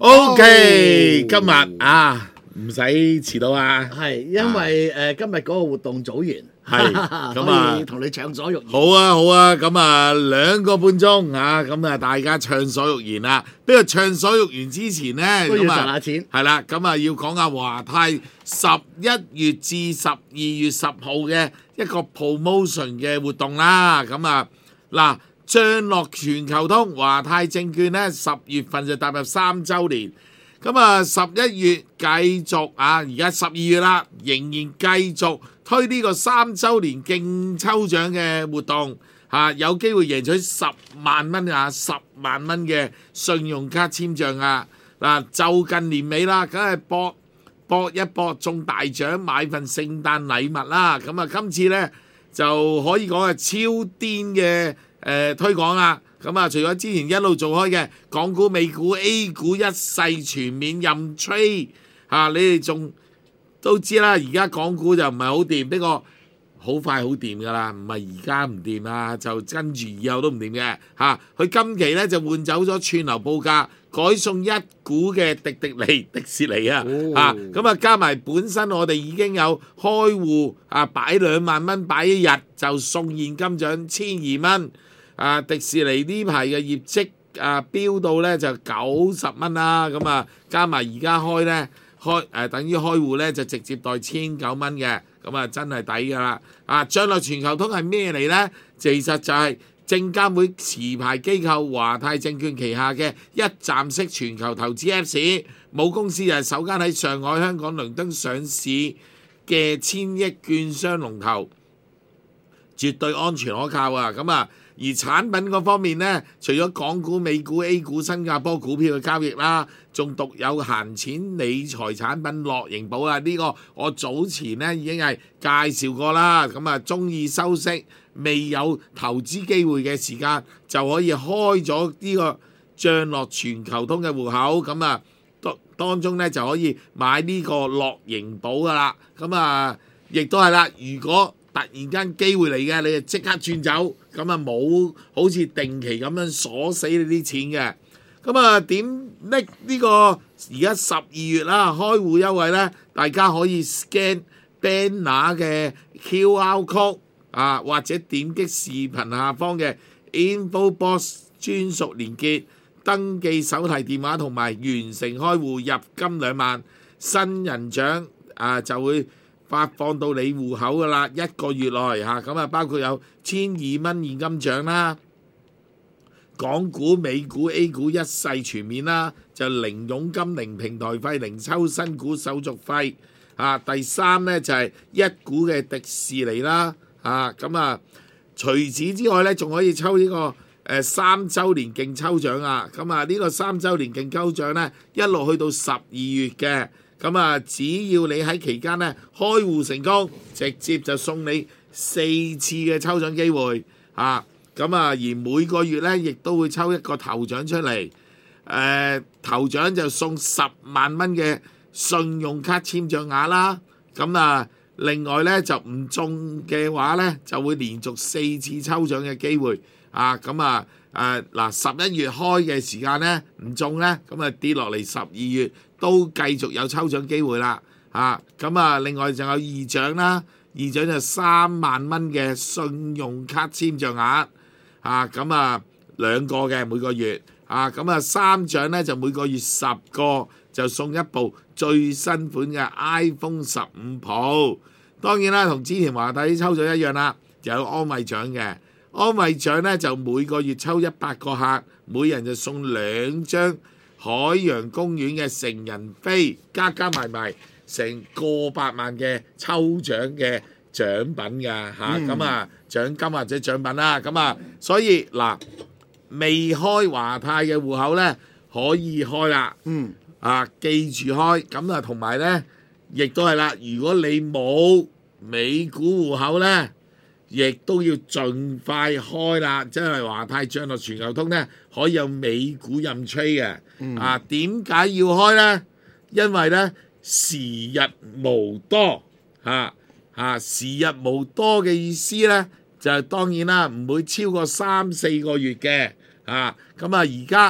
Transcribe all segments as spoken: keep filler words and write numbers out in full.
OK，今日啊唔使遲到啊， 係因為誒今日嗰個活動早完， 係咁啊可以同你暢所欲言。 好啊好啊，咁啊兩個半鐘啊，咁啊大家暢所欲言啦。不過暢所欲言之前呢， 都要咁啊賺下錢。 係啦，咁啊要講下華泰十一月至十二月十號嘅一個 promotion 嘅活動啦。咁啊嗱，漲落全球通華泰證券呢，十月份就踏入三週年。咁啊，十一月繼續啊，而家十二月啦，仍然繼續推呢個三週年競抽獎嘅活動嚇、啊，有機會贏取十萬蚊啊，十萬蚊嘅信用卡簽賬啊！嗱，就近年尾啦，梗係搏搏一搏中大獎，買份聖誕禮物啦！咁啊，今次呢就可以講係超癲嘅誒推廣啦！咁啊，除咗之前一路做開嘅港股、美股、A 股一世全面任 trade 嚇，你哋仲都知啦。而家港股就唔係好掂，不過好快好掂噶啦，唔係而家唔掂啊，就跟住以後都唔掂嘅嚇。佢今期咧就換走咗串流報價，改送一股嘅迪迪尼迪士尼啊嚇，咁啊加埋本身我哋已經有開戶啊，擺兩萬蚊擺一日就送現金獎千二蚊。啊！迪士尼呢排嘅業績啊，飆到咧就九十蚊啦，咁啊加埋而家開咧開誒、啊，等於開戶咧就直接代千九蚊嘅，咁啊真係抵噶啦！啊，漲落全球通係咩嚟咧？其實就係證監會持牌機構華泰證券旗下嘅一站式全球投資 Apps， 母公司就係首間喺上海、香港、倫敦上市嘅千億券商龍頭，絕對安全可靠啊！咁啊〜而產品嗰方面呢，除咗港股、美股、A 股、新加坡股票嘅交易啦，仲獨有閒錢理財產品樂盈保啊！呢個我早前呢已經係介紹過啦。咁啊，鍾意收息、未有投資機會嘅時間，就可以開咗呢個漲落全球通嘅戶口。咁啊，當當中呢就可以買呢個樂盈保噶啦。咁啊，亦都係啦。如果突然間機會嚟嘅，你就即刻轉走，咁啊冇好似定期咁樣鎖死你啲錢嘅。咁啊點拎呢個而家十二月啦，開戶優惠呢，大家可以 scan banner 嘅 Q R code 啊，或者點擊視頻下方嘅 info box 專屬連結，登記手提電話同埋完成開戶入金兩萬，新人獎啊就會發放到你戶口噶啦，一個月內嚇，咁啊包括有千二蚊現金獎啦，港股、美股、A 股一世全面啦，就零佣金、零平台費、零抽新股手續費啊。第三呢，就係、是、一股嘅迪士尼啦啊，咁啊除此之外呢，仲可以抽呢、這個誒、呃、三週年競抽獎啊，咁啊呢個三週年競抽獎呢，一路去到十二月嘅。咁啊，只要你喺期間咧開戶成功，直接就送你四次嘅抽獎機會啊！咁啊，而每個月咧亦都會抽一個頭獎出嚟，誒、呃、頭獎就送十萬蚊嘅信用卡簽賬額啦。咁啊，另外咧就唔中嘅話咧，就會連續四次抽獎嘅機會啊！咁啊誒嗱，十一月開嘅時間咧唔中咧，咁啊跌落嚟十二月。都繼續有抽獎機會啦，啊咁啊，另外仲有二獎啦，二獎就三萬蚊嘅信用卡簽賬額，啊咁啊兩個嘅每個月，啊咁啊三獎咧就每個月十個，就送一部最新款嘅 iPhone 十五 Pro。當然啦，同之前華泰抽獎一樣啦，就有安慰獎嘅，安慰獎咧就每個月抽一百個客，每人就送兩張海洋公園嘅成人飛，加加埋埋成個百萬嘅抽獎嘅獎品㗎嚇，咁、嗯、啊獎金或者獎品啦，咁啊所以嗱未開華泰嘅戶口咧可以開啦，嗯啊記住開，咁啊同埋咧亦都係啦，如果你冇美股戶口咧，亦都要盡快開啦，即係華泰漲落全球通咧，可以有美股任吹嘅。嗯、啊，點解要開咧？因為咧時日無多嚇嚇、啊，時日無多嘅意思咧，就當然啦，唔會超過三四個月嘅嚇。咁啊，而家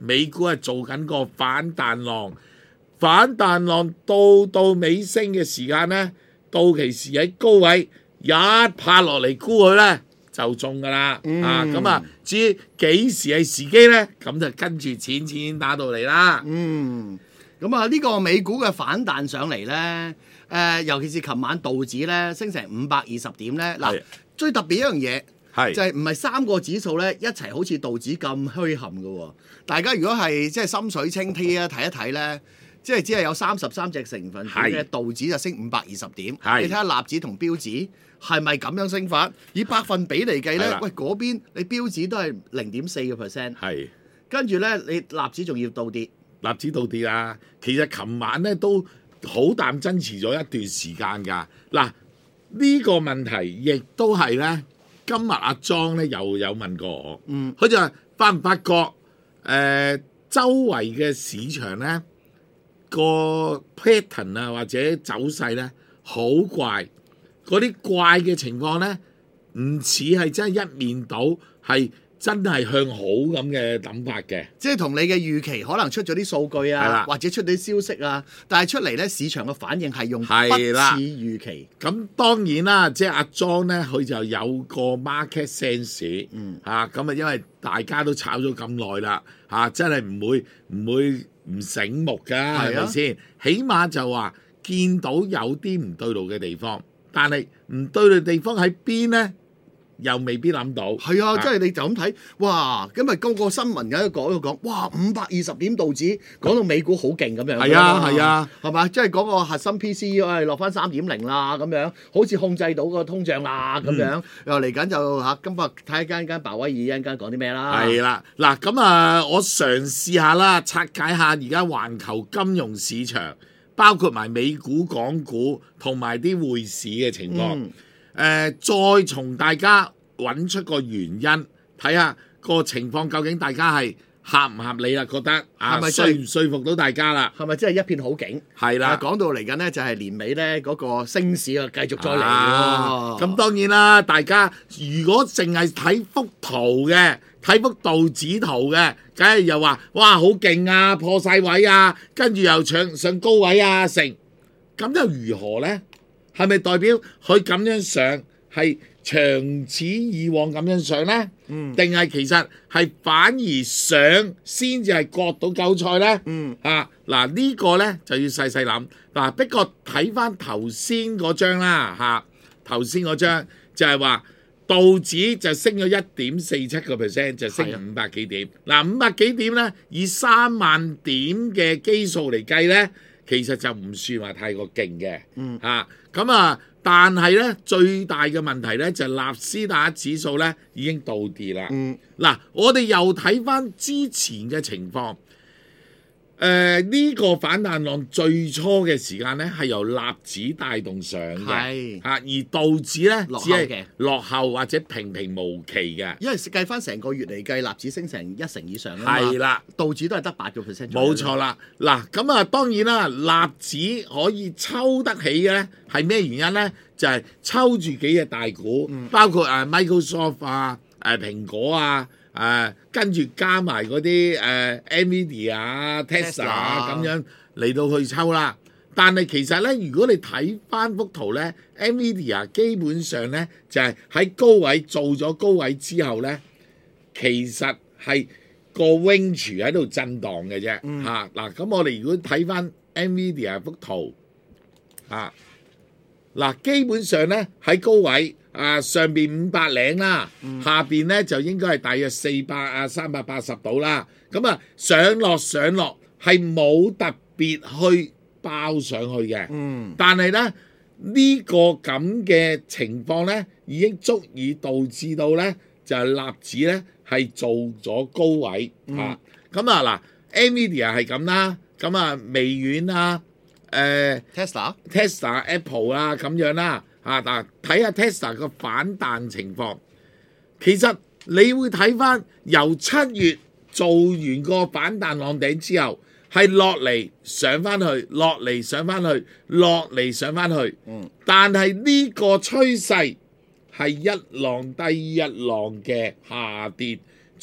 美股係做緊個反彈浪，反彈浪到到尾聲嘅時間咧，到期時喺高位一拍落嚟沽佢咧就中㗎啦。 嗯、 啊咁啊，至於幾時係時機咧，咁就跟住錢錢打到嚟啦。 嗯，咁啊呢個美股嘅反彈上嚟咧，誒、呃、尤其是琴晚道指咧升成五百二十點咧，嗱最特別一樣嘢。 係就係唔係三個指數咧一齊好似道指咁虛冚嘅喎？大家如果係即係心水清 T 啊，睇一睇咧，即係只係有三十三隻成分股嘅道指就升五百二十點，你睇下納指同標指係咪咁樣升法？以百分比嚟計咧，喂嗰邊你標指都係零點四個 percent， 係跟住咧你納指仲要倒跌， 納指倒跌啊！其實琴晚咧都好淡爭持咗一段時間㗎。嗱呢個問題亦都係咧。今日阿莊咧又有問過我，嗯，佢就話發唔發覺誒、呃、周圍嘅市場咧個 pattern 啊或者走勢咧好怪，嗰啲怪嘅情況咧唔似係真係一面倒，係真係向好咁嘅諗法嘅， 即係同你嘅預期可能出咗啲數據啊，或者出啲消息啊，但係出嚟咧市場嘅反應係用不似預期。 咁當然啦，即係阿莊咧，佢就有個 market sense，嗯嚇咁啊，因為大家都炒咗咁耐啦，嚇、啊、真係唔會唔會唔醒目㗎，係咪先？起碼就話見到有啲唔對路嘅地方，但係唔對路地方喺邊咧？又未必諗到， 係啊！即係你就咁睇，哇！今日嗰個新聞喺度講，講哇五百二十點道指，講到美股好勁咁樣。 係啊係啊， 係嘛？即係講個核心 P C E 誒落翻三點零啦，咁樣好似控制到個通脹啦，咁樣、嗯、又嚟緊就嚇，今日睇下間間鮑威爾一陣間講啲咩啦。 係啦，嗱咁啊，我嘗試下啦，拆解下而家環球金融市場，包括埋美股、港股同埋啲匯市嘅情況。嗯誒、呃，再從大家揾出個原因，睇下個情況究竟大家係合唔合理啦？覺得啊，係咪說唔說服到大家啦？ 係咪真係一片好景？係啦，講到嚟緊呢，就係年尾呢嗰個升市啊，繼續再嚟咯。 咁當然啦，大家如果淨係睇幅圖嘅，睇幅道指圖嘅，梗係又話哇好勁啊，破晒位啊，跟住又上上高位啊，成咁又如何呢？係咪代表佢咁樣上係長此以往咁樣上呢？嗯，定係其實係反而上先至係割到韭菜呢？嗯，啊嗱呢、呢個呢就要細細諗嗱。不過睇翻頭先嗰張啦嚇，頭先嗰張就係話道指就升咗一點四七個 percent， 就升五百幾點。嗱五百幾點呢，以三萬點嘅基數嚟計呢，其實就唔算話太過勁嘅，嗯嚇咁啊，但係咧最大嘅問題咧就係納斯達克指數咧已經倒跌啦。嗯，嗱，我哋又睇翻之前嘅情況。誒、呃、呢、這個反彈浪最初嘅時間咧係由納指帶動上嘅，嚇，而道指咧只係落後或者平平無奇嘅， 因為計翻成個月嚟計，納指升成一成以上啊嘛，係啦，道指都係得八個 percent。 冇錯啦，嗱咁啊，當然啦，納指可以抽得起嘅咧係咩原因咧？就係、是、抽住幾隻大股，嗯、包括誒 Microsoft 啊、誒蘋果啊。誒、呃、跟住加埋嗰啲誒 Nvidia 啊、Tesla 啊咁樣嚟到去抽啦。但係其實咧，如果你睇翻幅圖咧 ，Nvidia 基本上咧就係、是、喺高位做咗高位之後咧，其實係個 range 喺度震盪嘅啫。嚇嗱、嗯，咁、啊、我哋如果睇翻 Nvidia 幅圖啊，嗱基本上咧喺高位。啊，上邊五百零啦，嗯、下邊咧就應該係大約四百啊三百八十度啦。咁啊上落上落係冇特別去包上去嘅，嗯、但係咧呢、呢個咁嘅情況咧已經足以導致到咧就係納指咧係做咗高位、嗯、啊。咁啊嗱 ，Nvidia 係咁啦，咁啊微軟啊，誒、呃、 Tesla、 Tesla、Apple 啊咁樣啦。啊！嗱，睇下 Tesla 個反彈情況，其實你會睇翻由七月做完個反彈浪頂之後，係落嚟上翻去，落嚟上翻去，落嚟上翻去。嗯。但係呢個趨勢係一浪低一浪嘅下跌，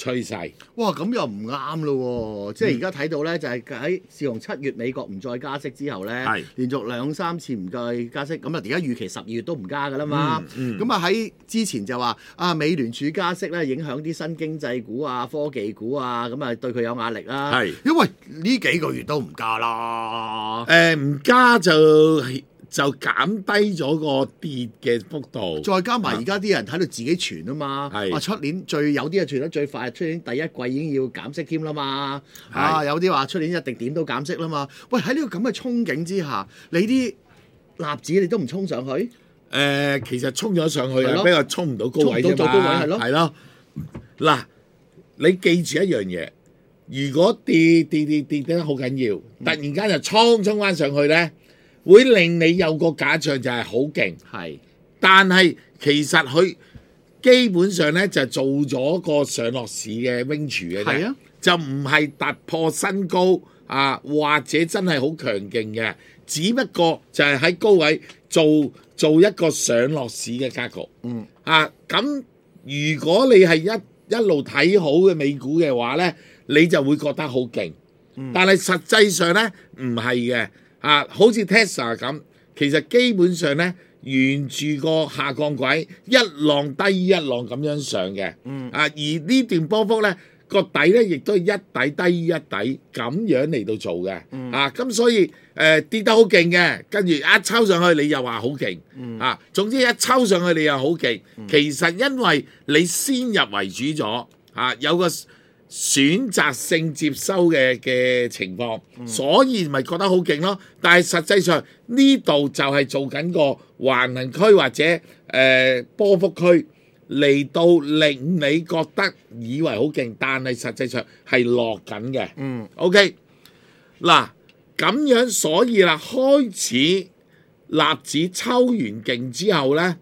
趨勢。 哇，咁又唔啱咯喎！即係而家睇到咧，就係喺自從七月美國唔再加息之後咧， 係連續兩三次唔再加息，咁啊而家預期十二月都唔加噶啦嘛。 嗯嗯咁啊喺之前就話啊，美聯儲加息咧，影響啲新經濟股啊、科技股啊，咁啊對佢有壓力啦。 係因為呢幾個月都唔加啦。 誒唔加就就減低咗個跌嘅幅度， 再加埋而家啲人喺度自己傳啊嘛， 係話出年最有啲係傳得最快，出年第一季已經要減息添啦嘛， 係啊有啲話出年一定點都減息啦嘛。喂，喺呢個咁嘅憧憬之下，你啲納指你都唔衝上去？ 誒、其實衝咗上去啊， 係咯不過衝唔到高位啫衝唔到最高位嘛， 係咯係咯。嗱，你記住一樣嘢，如果跌跌跌跌得好緊要，突然間就衝衝翻上去咧，會令你有個假象就係好勁， 係但係其實佢基本上咧就做咗個上落市嘅 range 嘅啫， 係啊， 就唔係突破新高啊，或者真係好強勁嘅，只不過就係喺高位做做一個上落市嘅格局。 嗯啊，咁如果你係一一路睇好嘅美股嘅話咧，你就會覺得好勁。但係實際上咧唔係嘅，啊，好似 Tesla 咁，其實基本上咧沿住個下降軌一浪低於一浪咁樣上嘅。啊，而呢段波幅咧個底咧亦都係一底低於一底咁樣嚟到做嘅。啊，咁所以誒、呃、跌得好勁嘅，跟住一抽上去你又話好勁。啊，總之一抽上去你又好勁。其實因為你先入為主咗，啊有個選擇性接收嘅嘅情況，所以咪覺得好勁咯。但係實際上呢度就係做緊個橫行區或者誒、呃、波幅區嚟到令你覺得以為好勁，但係實際上係落緊嘅。 嗯 OK， 嗱咁樣所以啦，開始納指抽完勁之後咧，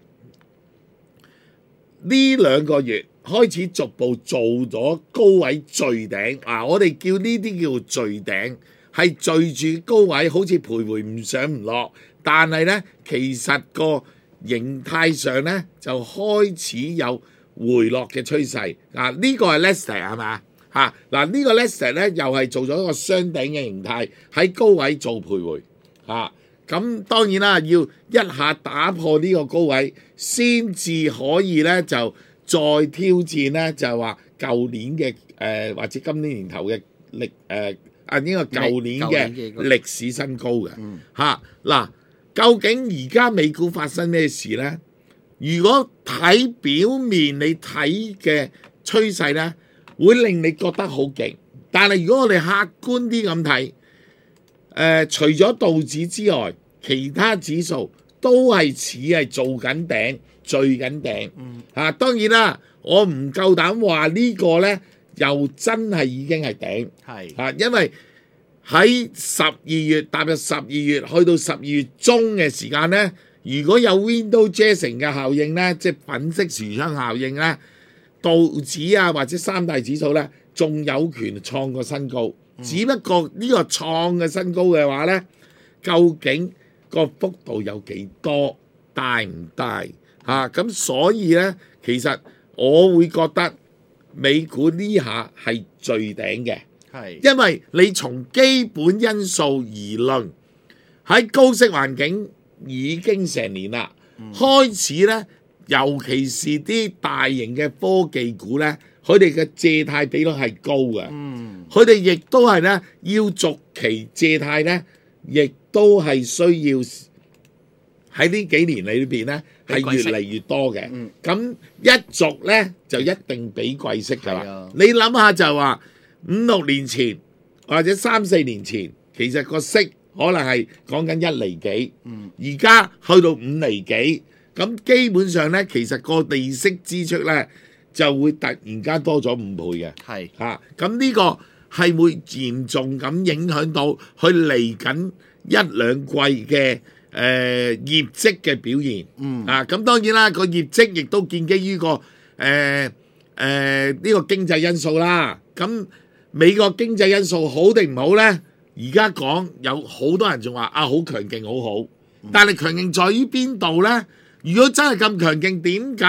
呢兩個月開始逐步做咗高位聚頂，啊！我哋叫呢啲叫聚頂，係聚住高位，好似徘徊唔上唔落，但係咧其實個形態上咧就開始有回落嘅趨勢。啊，呢、個係 Lester 係嘛？嚇嗱，呢個 Lester 咧又係做咗一個雙頂嘅形態，喺高位做徘徊。嚇咁當然啦，要一下打破呢個高位，先至可以咧就再挑戰咧，就係話舊年嘅誒、呃、或者今年年頭嘅歷誒啊應該舊年嘅歷史新高嘅嚇嗱。究竟而家美股發生咩事咧？如果睇表面你睇嘅趨勢咧，會令你覺得好勁。但係如果我哋客觀啲咁睇，誒除咗道指之外，其他指數都係似係做緊頂、聚緊頂。啊，當然啦，我唔夠膽話呢個咧，又真係已經係頂。 係啊，因為喺十二月踏入十二月，去到十二月中嘅時間咧，如果有 window dressing 嘅效應咧，即係粉飾櫥窗效應咧，道指啊或者三大指數咧，仲有權創個新高。嗯、只不過呢個創嘅新高嘅話咧，究竟個幅度有幾多，大唔大嚇？咁、啊、所以咧，其實我會覺得美股呢下係聚頂嘅。 係， 因為你從基本因素而論，喺高息環境已經成年啦，嗯、開始咧，尤其是啲大型嘅科技股咧，佢哋嘅借貸比率係高嘅，佢哋亦都係咧要續期借貸咧，亦都係需要喺呢幾年裏邊咧係越嚟越多嘅。咁、嗯、一續咧就一定俾貴息㗎啦。啊、你諗下就係話。五六年前或者三四年前，其實個息可能係講緊一厘幾，而家、嗯、去到五厘幾，咁基本上咧，其實個利息支出咧就會突然間多咗五倍嘅。係嚇是，咁呢、啊、個係會嚴重咁影響到佢嚟緊一兩季嘅誒、呃、業績嘅表現。嗯啊，咁當然啦，個業績亦都建基於個誒誒呢個經濟因素啦。咁美國經濟因素好定唔好呢？而家講有好多人仲話啊，好強勁，好好。但係強勁在於邊度呢？如果真係咁強勁，點解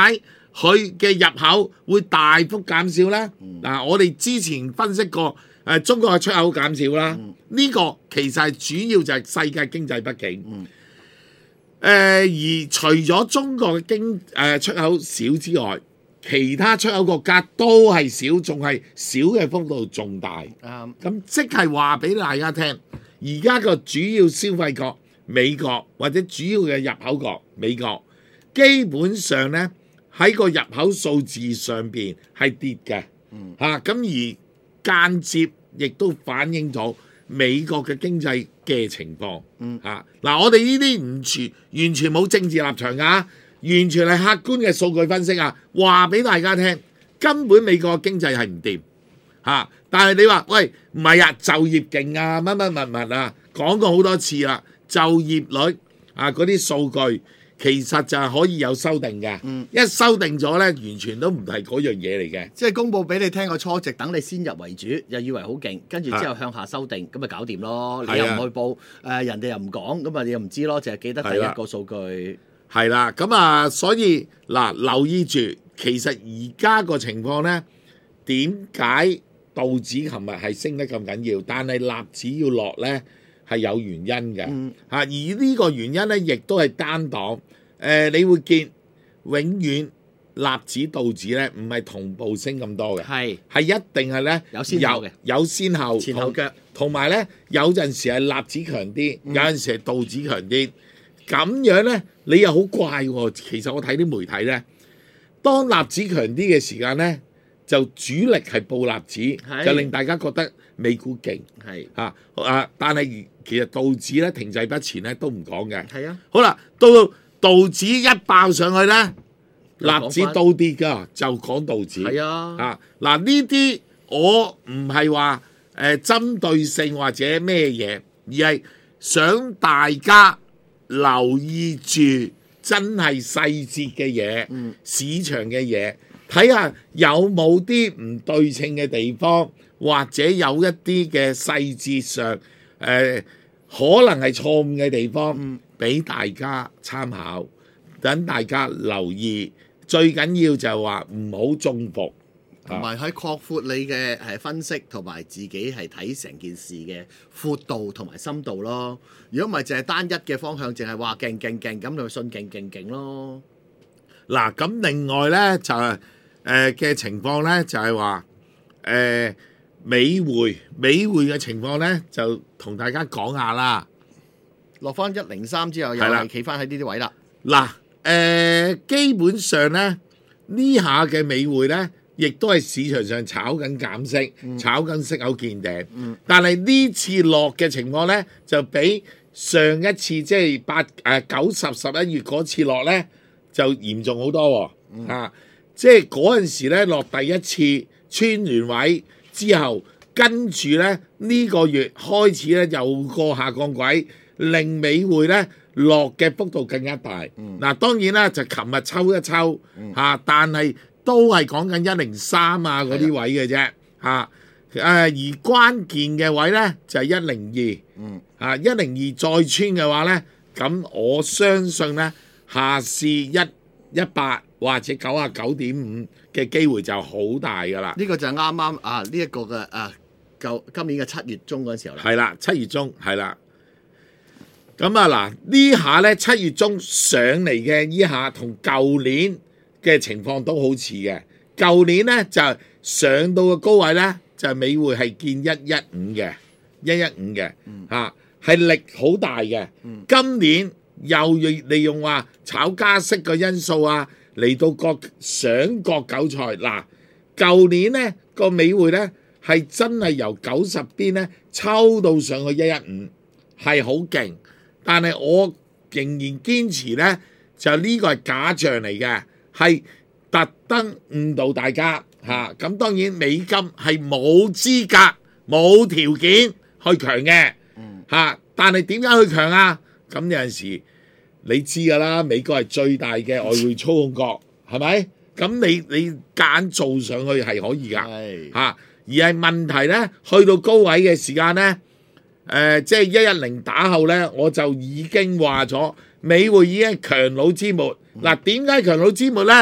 佢嘅入口會大幅減少咧？嗱、 嗯啊，我哋之前分析過，誒、呃、中國嘅出口減少啦，呢、 嗯、 個其實係主要就係世界經濟不景。 嗯誒、呃、而除咗中國嘅經誒、呃、出口少之外，其他出口國家都係少，仲係少嘅幅度仲大。 啱， 咁即係話俾大家聽，而家個主要消費國美國或者主要嘅入口國美國，基本上咧喺個入口數字上邊係跌嘅。 嗯嚇咁、而間接亦都反映咗美國嘅經濟嘅情況。 嗯嚇嗱、我哋呢啲唔全完全冇政治立場㗎，完全係客觀嘅數據分析啊！話俾大家聽，根本美國經濟係唔掂嚇。但係你話喂唔係啊，就業勁啊，乜乜物物啊，講過好多次啦，就業率啊嗰啲數據其實就係可以有修訂嘅。 嗯一修訂咗咧，完全都唔係嗰樣嘢嚟嘅。 即係公佈俾你聽個初值，等你先入為主，又以為好勁，跟住之後向下修訂，咁咪搞掂咯。你又唔去報，誒、呃、人哋又唔講，咁啊你又唔知咯，淨係記得第一個數據。 係啦，咁啊，所以嗱留意住，其實而家個情況咧，點解道指琴日係升得咁緊要，但係納指要落咧係有原因嘅。 嗯嚇、而呢個原因咧，亦都係單檔。誒、呃，你會見永遠納指道指咧唔係同步升咁多嘅， 係係一定係咧有先後嘅， 有先後前後腳， 同埋咧有陣時係納指強啲， 嗯有陣時係道指強啲。咁樣咧，你又好怪喎。其實我睇啲媒體咧，當納指強啲嘅時間咧，就主力係報納指，就令大家覺得美股勁。 係嚇啊！但係其實道指咧停滯不前咧都唔講嘅。 係啊， 好啦，到到道指一爆上去咧， 又講返納指倒跌㗎，就講道指。 係啊， 啊嗱，呢啲我唔係話誒針對性或者咩嘢，而係想大家留意住真係細節嘅嘢， 嗯市場嘅嘢，睇下有冇啲唔對稱嘅地方，或者有一啲嘅細節上誒、呃、可能係錯誤嘅地方，俾、大家參考，等大家留意。最緊要就係話唔好中伏。 同埋喺擴闊你嘅係分析，同埋自己係睇成件事嘅闊度同埋深度咯。如果唔係淨係單一嘅方向，淨係話勁勁勁咁，就信勁勁勁咯。 嗱，咁另外咧就係誒嘅情況咧，就係話誒美匯美匯嘅情況咧，就同大家講下啦。 落翻一零三之後，又係啦係企翻喺呢啲位啦。 嗱，誒基本上咧呢下嘅美匯咧，亦都係市場上炒緊減息，炒緊息口見頂。但係呢次落嘅情況咧，就比上一次即係八誒九十十一月嗰次落咧，就嚴重好多喎、啊。即係嗰陣時咧落第一次穿聯位之後，跟住咧呢、這個月開始咧有個下降軌，令美匯咧落嘅幅度更加大。嗱、 嗯， 當然啦，就琴日抽一抽嚇、啊，但係都係講緊一零三啊嗰啲位嘅啫嚇。誒、而關鍵嘅位咧就係一零二，啊一零二再穿嘅話咧，咁我相信咧下試一一八或者九啊九點五嘅機會就好大㗎啦。 呢個就係啱啱啊呢一個嘅啊舊今年嘅七月中嗰陣時候啦。 係啦，七月中係啦。咁啊嗱，呢下咧七月中上嚟嘅呢下同舊年嘅情況都好似嘅。舊年咧就上到個高位咧，就係美匯係見一一五嘅，一一五嘅嚇，係力好大嘅。今年又利用話炒加息嘅因素啊，嚟到割想割韭菜。嗱，舊年咧個美匯咧係真係由九十邊咧抽到上去一一五，係好勁。但係我仍然堅持咧，就呢個係假象嚟嘅，係特登誤導大家嚇。咁、啊、當然美金係冇資格、冇條件去強嘅嚇、啊。但係點解去強啊？咁有陣時你知㗎啦，美國係最大嘅外匯操控國，係咪？咁你你揀做上去係可以㗎嚇、啊。而係問題咧，去到高位嘅時間咧。誒、呃，即係一一零打後咧，我就已經話咗美匯已經係強弩之末。嗱、嗯，點解強弩之末咧？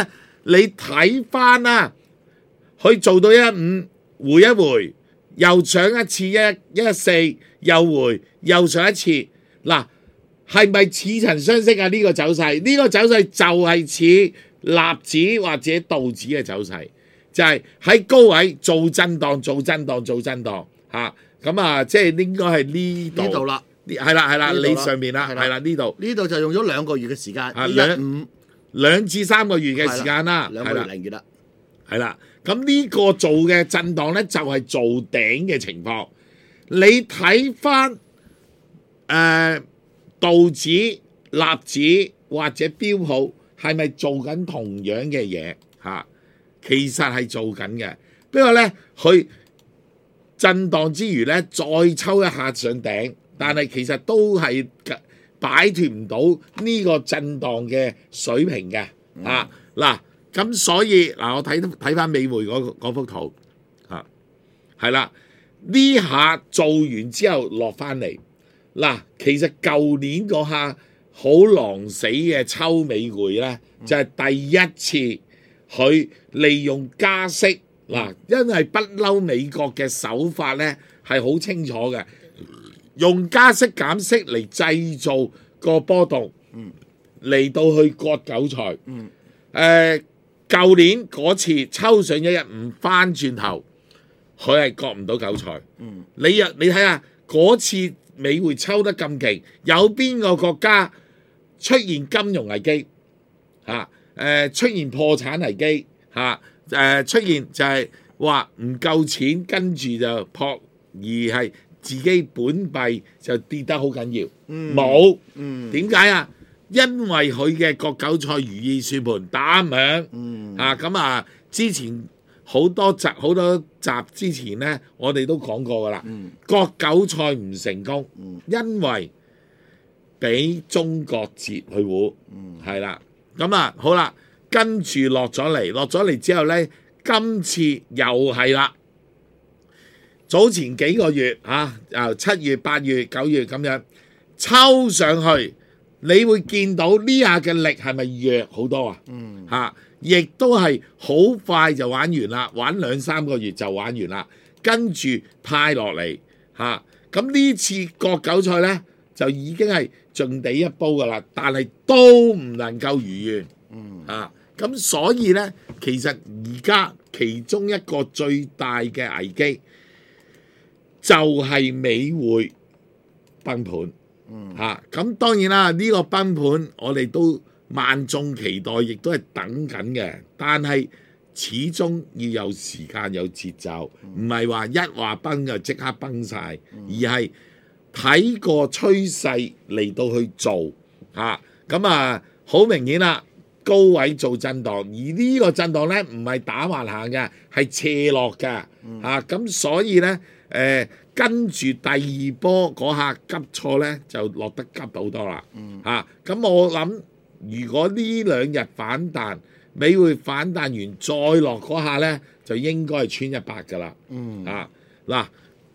你睇翻啦，佢做到一五回一回，又上一次一一四，又回又上一次，嗱係咪似曾相識啊？呢、這個走勢，呢、這個走勢就係似納指或者道指嘅走勢，就係、是、喺高位做震盪、做震盪、做震盪嚇。咁啊，即係應該係呢度。 呢度啦， 係啦係啦， 呢度啦你上面啦， 係啦係啦呢度。 呢度就用咗兩個月嘅時間， 啊一兩五兩至三個月嘅時間啦， 兩個係啦月零月啦。 係啦。咁呢個做嘅震盪咧，就係做頂嘅情況。你睇翻誒道指、納指或者標普係咪做緊同樣嘅嘢嚇？其實係做緊嘅，不過咧佢震盪之餘咧，再抽一下上頂，但係其實都係擺脱唔到呢個震盪嘅水平嘅啊！嗱，咁所以嗱，我睇睇翻美匯嗰嗰幅圖啊，係啦，呢下做完之後落翻嚟，嗱，其實舊年嗰下好狼死嘅抽美匯咧，就係、是、第一次佢利用加息。嗱，因為不嬲美國嘅手法咧係好清楚嘅，用加息減息嚟製造個波動，嚟、嗯、到去割韭菜。誒、嗯，舊、呃、年嗰次抽上一一五翻轉頭，佢係割唔到韭菜。嗯、你若你睇下嗰次美匯抽得咁勁，有邊個國家出現金融危機？嚇、啊，誒、呃、出現破產危機？嚇、啊？誒、呃、出現就係話唔夠錢，跟住就撲，而係自己本幣就跌得好緊要，冇、嗯，點解啊？因為佢嘅割韭菜如意算盤打唔響，嗯、啊咁啊！之前好多集好多集之前咧，我哋都講過噶啦，嗯、割韭菜唔成功，嗯、因為俾中國截去糊，係啦、嗯，咁啊好啦。跟住落咗嚟，落咗嚟之後呢，今次又係啦。早前幾個月啊，啊七月、八月、九月咁樣抽上去，你會見到呢下嘅力係咪弱好多啊？嗯，嚇，亦都係好快就玩完啦，玩兩三個月就玩完啦。跟住派落嚟嚇，咁呢次割韭菜呢，就已經係盡地一煲噶啦，但係都唔能夠如願。嗯，啊。咁所以咧，其實而家其中一個最大嘅危機就係美匯崩盤，嚇、嗯。咁、啊、當然啦，呢、這個崩盤我哋都萬眾期待，亦都係等緊嘅。但係始終要有時間、有節奏，唔係話一話崩就即刻崩晒，嗯、而係睇個趨勢嚟到去做嚇。咁啊，好、啊、明顯啦。高位做震盪，而呢個震盪咧唔係打橫行嘅，係斜落嘅嚇。咁、嗯啊、所以咧，誒、呃、跟住第二波嗰下急挫咧，就落得急好多啦嚇。咁、嗯啊、我諗，如果呢兩日反彈，美匯反彈完再落嗰下咧，就應該係穿一百噶啦嚇。嗱、啊，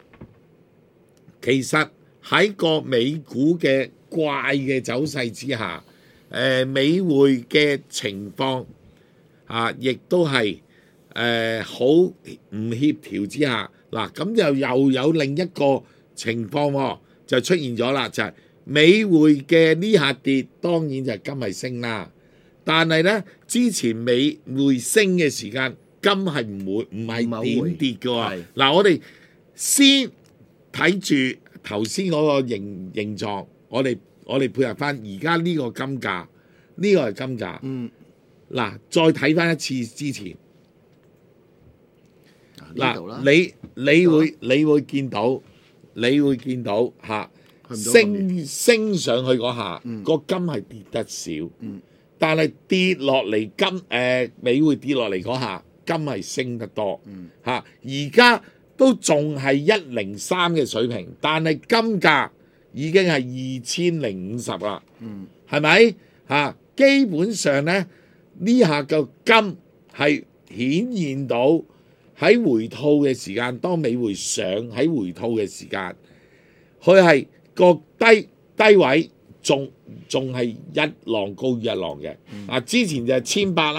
其實喺個美股嘅怪嘅走勢之下。誒、呃、美匯嘅情況啊，亦都係誒好唔協調之下，嗱、啊、咁又又有另一個情況喎、哦，就出現咗啦，就係、是、美匯嘅呢下跌，當然就係金係升啦。但係咧，之前美匯升嘅時間，金係唔會唔係點跌嘅喎。嗱、啊，我哋先睇住頭先嗰個形形狀，我哋。我哋配合翻而家呢個金價，呢、這個係金價。嗯，嗱，再睇翻一次之前，嗱、啊，你你會你會見到，你會見到嚇、啊、升升上去嗰下，個、嗯、金係跌得少。嗯，但係跌落嚟金誒、呃、美匯跌落嚟嗰下，金係升得多。嗯，嚇而家都仲係一零三嘅水平，但係金價已經係二千零五十啦，嗯，係咪嚇？基本上咧，呢下個金係顯現到喺回吐嘅時間，當美匯上喺回吐嘅時間，佢係個低低位，仲仲係一浪高於一浪嘅。啊、嗯，之前就係千八啦，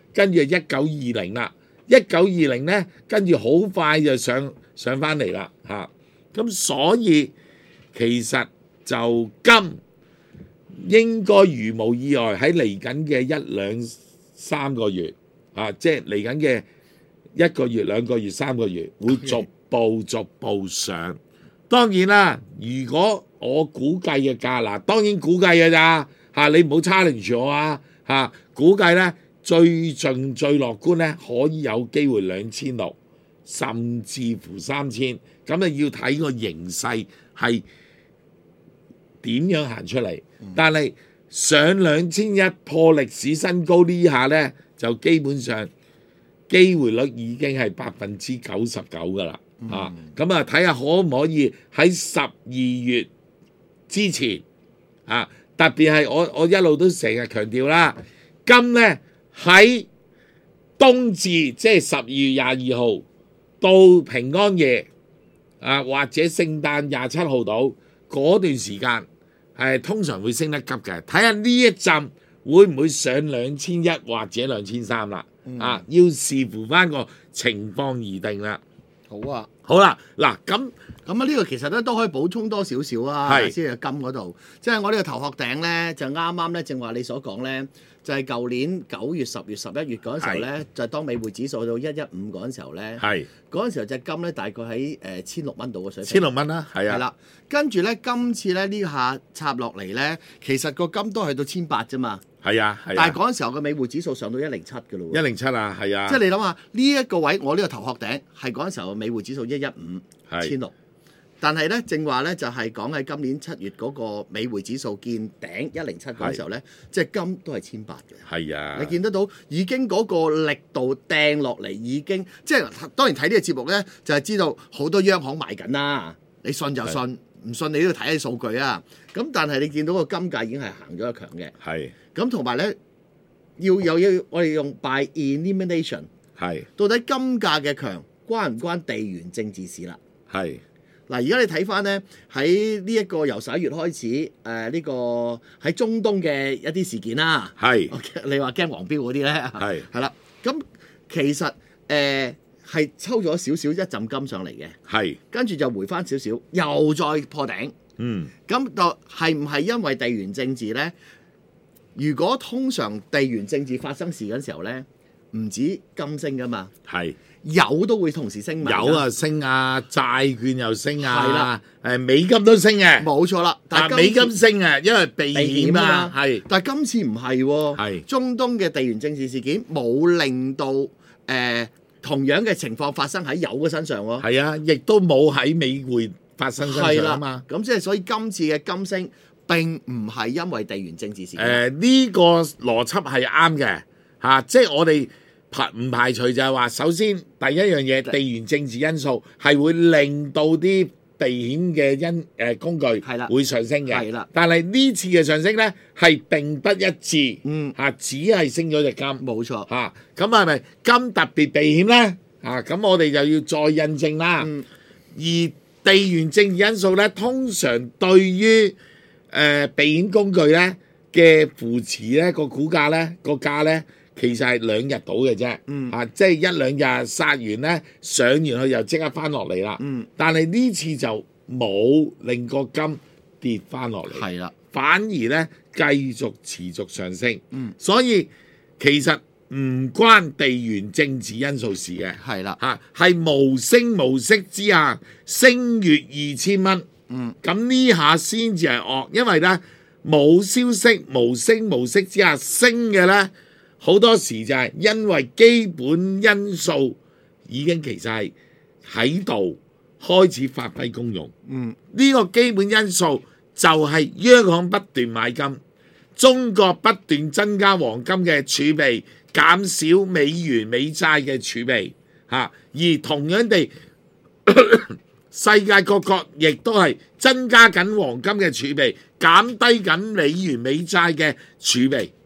跟住一九二零啦，一九二零咧，跟住好快就上上翻嚟啦嚇。咁、啊、所以其實就金應該如無意外喺嚟緊嘅一兩三個月啊，即係嚟緊嘅一個月、兩個月、三個月會逐步逐步上。當然啦，如果我估計嘅價嗱，當然估計嘅咋嚇，你唔好challenge我啊嚇。估計咧最盡最樂觀咧，可以有機會兩千六，甚至乎三千。咁啊要睇個形勢係點樣行出嚟。但係上兩千一破歷史新高呢下咧，就基本上機會率已經係百分之九十九噶啦。啊，咁啊睇下可唔可以喺十二月之前啊，特別係我我一路都成日強調啦，金咧喺冬至即係十二月廿二號到平安夜啊，或者聖誕廿七號到嗰段時間係通常會升得急嘅，睇下呢一陣會唔會上兩千一或者兩千三啦，啊，要視乎翻個情況而定啦。 好啊， 好啦，嗱咁咁啊呢個其實咧都可以補充多少少啊， 係先係金嗰度，即係我呢個頭殼頂咧就啱啱咧，正話你所講咧，就係舊年九月、十月、十一月嗰陣時候咧，就係當美匯指數到一一五嗰陣時候咧， 係嗰陣時候隻金咧大概喺誒千六蚊度嘅水平， 千六蚊啦，係啊， 係啦，跟住咧今次咧呢下插落嚟咧，其實個金都係到千八啫嘛。 係啊，係啊， 但係嗰陣時候嘅美匯指數上到一零七嘅咯喎， 一零七啊，係啊， 即係你諗下呢一個位，我呢個頭殼頂係嗰陣時候嘅美匯指數一一五千六，但係咧正話咧就係講喺今年七月嗰個美匯指數見頂一零七嗰陣時候咧，即係金都係千八嘅， 係啊， 你見得到已經嗰個力度掟落嚟已經，即係當然睇呢個節目咧就係知道好多央行賣緊啦，你信就信，唔信你都要睇下數據啊。咁但係你見到個金價已經係行咗一強嘅， 係。 咁同埋咧，要又要我哋用 by elimination， 係到底金價嘅強關唔關地緣政治事啦？係嗱，而家你睇翻咧喺呢一個由十一月開始，誒、呃、呢、呢個喺中東嘅一啲事件啦，係你話驚黃標嗰啲咧，係係啦，咁其實誒係抽咗少少一陣金上嚟嘅，係跟住就回翻少少，又再破頂，嗯，咁就係唔係因為地緣政治咧？如果通常地緣政治發生事嗰陣時候咧，唔止金升噶嘛，係油都會同時升埋，油啊升啊，債券又升啊，係啦，誒美金都升嘅，冇錯啦。但係美金升啊，因為避險啊，係。但係今次唔係喎，係中東嘅地緣政治事件冇令到誒、呃、同樣嘅情況發生喺油嘅身上喎，係啊，亦都冇喺美匯發生身上啊嘛。咁即係所以今次嘅金升，並唔係因為地緣政治事件。誒、呃、呢、這個邏輯係啱嘅嚇，即係我哋排唔排除就係話，首先第一樣嘢地緣政治因素係會令到啲避險嘅因誒、呃、工具會上升嘅。係啦，但係呢次嘅上升咧係並不一致。嗯嚇，只係升咗隻金。冇錯嚇，咁係咪金特別避險咧？啊，咁我哋就要再印證啦。嗯、而地緣政治因素咧，通常對於誒、呃、避險工具咧嘅扶持咧個股價咧個價咧，其實係兩日到嘅啫。嗯啊，即係一兩日殺完咧，上完去又即刻翻落嚟啦。嗯，但係呢次就冇令個金跌翻落嚟，係啦，反而咧繼續持續上升。嗯，所以其實唔關地緣政治因素事嘅，係啦嚇，係無聲無息之下升越二千蚊。嗯，咁呢下先至係惡，因為咧冇消息無聲無息之下升嘅咧，好多時就係因為基本因素已經其實係喺度開始發揮功用。嗯，呢個基本因素就係央行不斷買金，中國不斷增加黃金嘅儲備，減少美元美債嘅儲備嚇，而同樣地世界各國亦都係增加緊黃金嘅儲備，減低緊美元美債嘅儲備。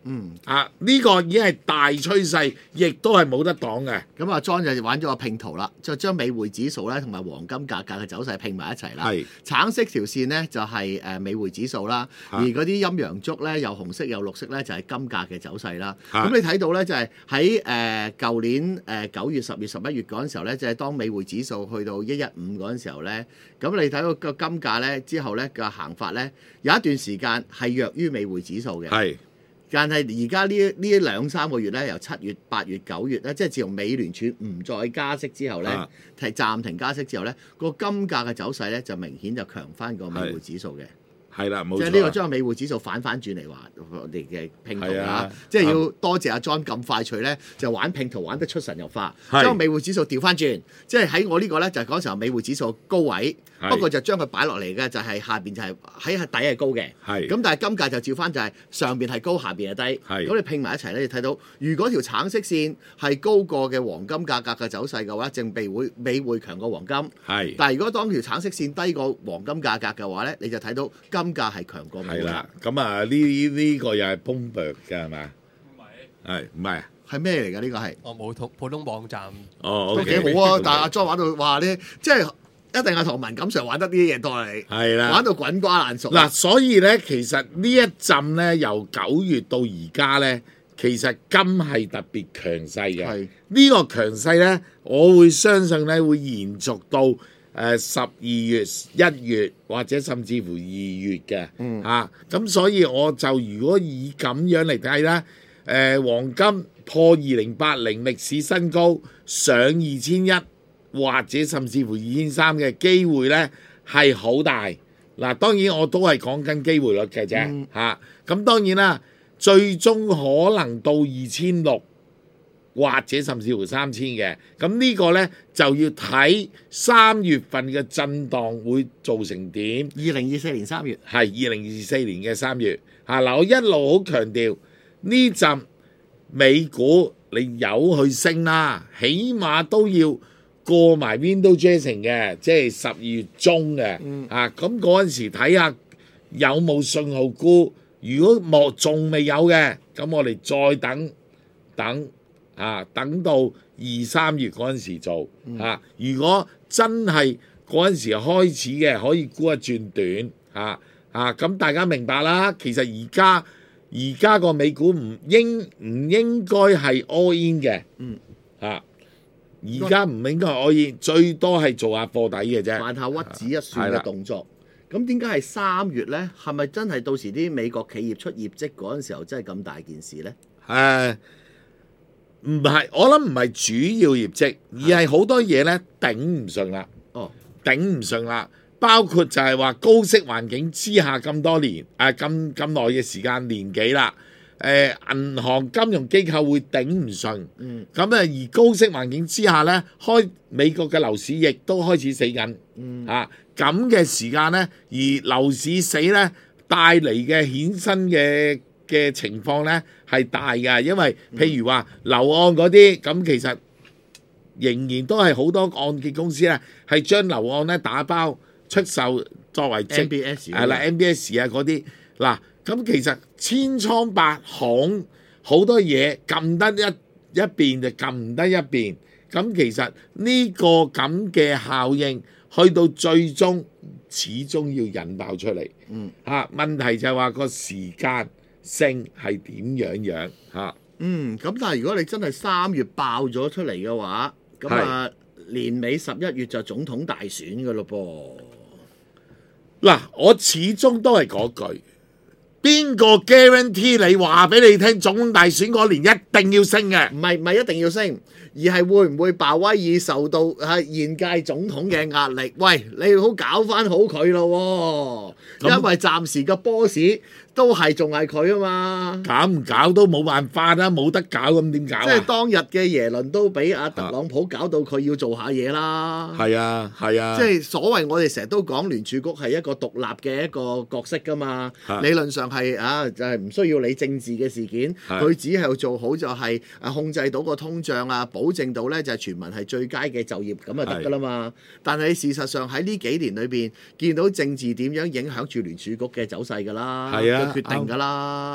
嗯啊，呢、個已經係大趨勢，亦都係冇得擋嘅。 咁阿 John 就玩咗個拼圖啦，就將美匯指數咧同埋黃金價格嘅走勢拼埋一齊啦。 係橙色條線咧就係誒美匯指數啦， 啊而嗰啲陰陽燭咧又紅色又綠色咧就係金價嘅走勢啦。咁、 啊你睇到咧就係喺誒舊年誒九月、十月、十一月嗰陣時候咧，就係當美匯指數去到一一五嗰陣時候咧，咁你睇到個金價咧之後咧嘅行法咧，有一段時間係弱於美匯指數嘅。 係但係而家呢呢兩三個月咧，由七月、八月、九月咧，即係自從美聯儲唔再加息之後咧， 啊係暫停加息之後咧，個金價嘅走勢咧就明顯就強翻過美匯指數嘅。 係啦，冇錯。 即係呢個將美匯指數反翻轉嚟話我哋嘅拼圖啦係啊， 即係要多謝阿 John 咁快脆咧，就玩拼圖玩得出神入化， 係將美匯指數調翻轉，即係喺我呢個咧就係嗰時候美匯指數高位， 係不過就將佢擺落嚟嘅就係下邊就係喺底係高嘅， 係咁但係金價就照翻就係上邊係高，下邊係低， 係咁你拼埋一齊咧，你睇到如果條橙色線係高過嘅黃金價格嘅走勢嘅話，正美匯美匯強過黃金， 係但係如果當條橙色線低過黃金價格嘅話咧，你就睇到金價係強過美匯。 係啦，咁啊呢呢個又係 Bloomberg 㗎係嘛？ 唔係， 係唔係？ 係咩嚟㗎？呢個係我冇普普通網站。 哦都 ，OK， 幾好啊！但係阿 John 玩到話咧，即係一定係同文錦 Sir 玩得呢啲嘢多你， 係啦， 玩到滾瓜爛熟。 嗱，所以咧，其實呢一陣咧，由九月到而家咧，其實金係特別強勢嘅。 係呢個強勢咧，我會相信咧會延續到誒十二月、一月或者甚至乎二月嘅。 嗯啊，咁所以我就如果以咁樣嚟睇咧，誒、黃金破二零八零歷史新高，上二千一。或者甚至乎二千三嘅機會咧係好大。嗱，當然我都係講緊機會率嘅啫嚇。咁、 嗯當然啦，最終可能到二千六或者甚至乎三千嘅。咁呢個咧就要睇三月份嘅震盪會造成點。 二零二四年三月， 係二零二四年嘅三月嚇。嗱、我一路好強調呢陣美股你有去升啦，起碼都要過埋 window dressing 嘅，即係十二月中嘅、 嗯、 啊，咁嗰陣時睇下有冇信號沽，如果冇仲未有嘅，咁我哋再等等啊，等到二三月嗰陣時做啊。如果真係嗰陣時開始嘅，可以沽一轉短啊啊，咁大家明白啦。其實而家而家個美股唔應唔應該係 all in 嘅， 嗯啊。而家唔應該可以，最多係做下貨底嘅啫， 犯下屈指一算嘅動作。咁點解係三月咧？係咪真係到時啲美國企業出業績嗰陣時候真係咁大件事咧？ 誒，唔係，我諗唔係主要業績，而係好多嘢咧頂唔順啦。 哦， 頂唔順啦，包括就係話高息環境之下咁多年，誒咁咁耐嘅時間年幾啦。誒、呃、銀行金融機構會頂唔順， 嗯， 咁啊而高息環境之下咧，開美國嘅樓市亦都開始死緊， 嗯啊咁嘅時間咧，而樓市死咧帶嚟嘅衍生嘅嘅情況咧係大嘅，因為譬如話樓按嗰啲，咁其實仍然都係好多按揭公司咧係將樓按咧打包出售作為 M B S 係啦 M B S 啊嗰啲嗱。咁其實千瘡百孔，好多嘢撳得一一邊就撳唔得一邊。咁其實呢個咁嘅效應，去到最終始終要引爆出嚟。 嗯， 嚇問題就係話個時間性係點樣樣嚇。 嗯，咁但係如果你真係三月爆咗出嚟嘅話，咁啊年尾十一月就總統大選㗎咯噃。 嗱，我始終都係嗰句。邊個 guarantee 你話俾你聽總統大選嗰年一定要升嘅？ 唔係唔係一定要升，而係會唔會鮑威爾受到係現屆總統嘅壓力？喂，你好搞翻好佢咯，因為暫時個 boss 都係仲係佢啊嘛。 搞唔搞都冇辦法啦，冇得搞咁點搞啊？ 即係當日嘅耶倫都俾阿特朗普搞到佢要做下嘢啦。 係啊係啊， 即係所謂我哋成日都講聯儲局係一個獨立嘅一個角色㗎嘛。理論上係啊，就係唔需要理政治嘅事件，佢只係做好就係啊控制到個通脹啊，保證到咧就係全民係最佳嘅就業咁就得㗎啦嘛。但係事實上喺呢幾年裏邊見到政治點樣影響住聯儲局嘅走勢㗎啦， 係啊， 決定㗎啦。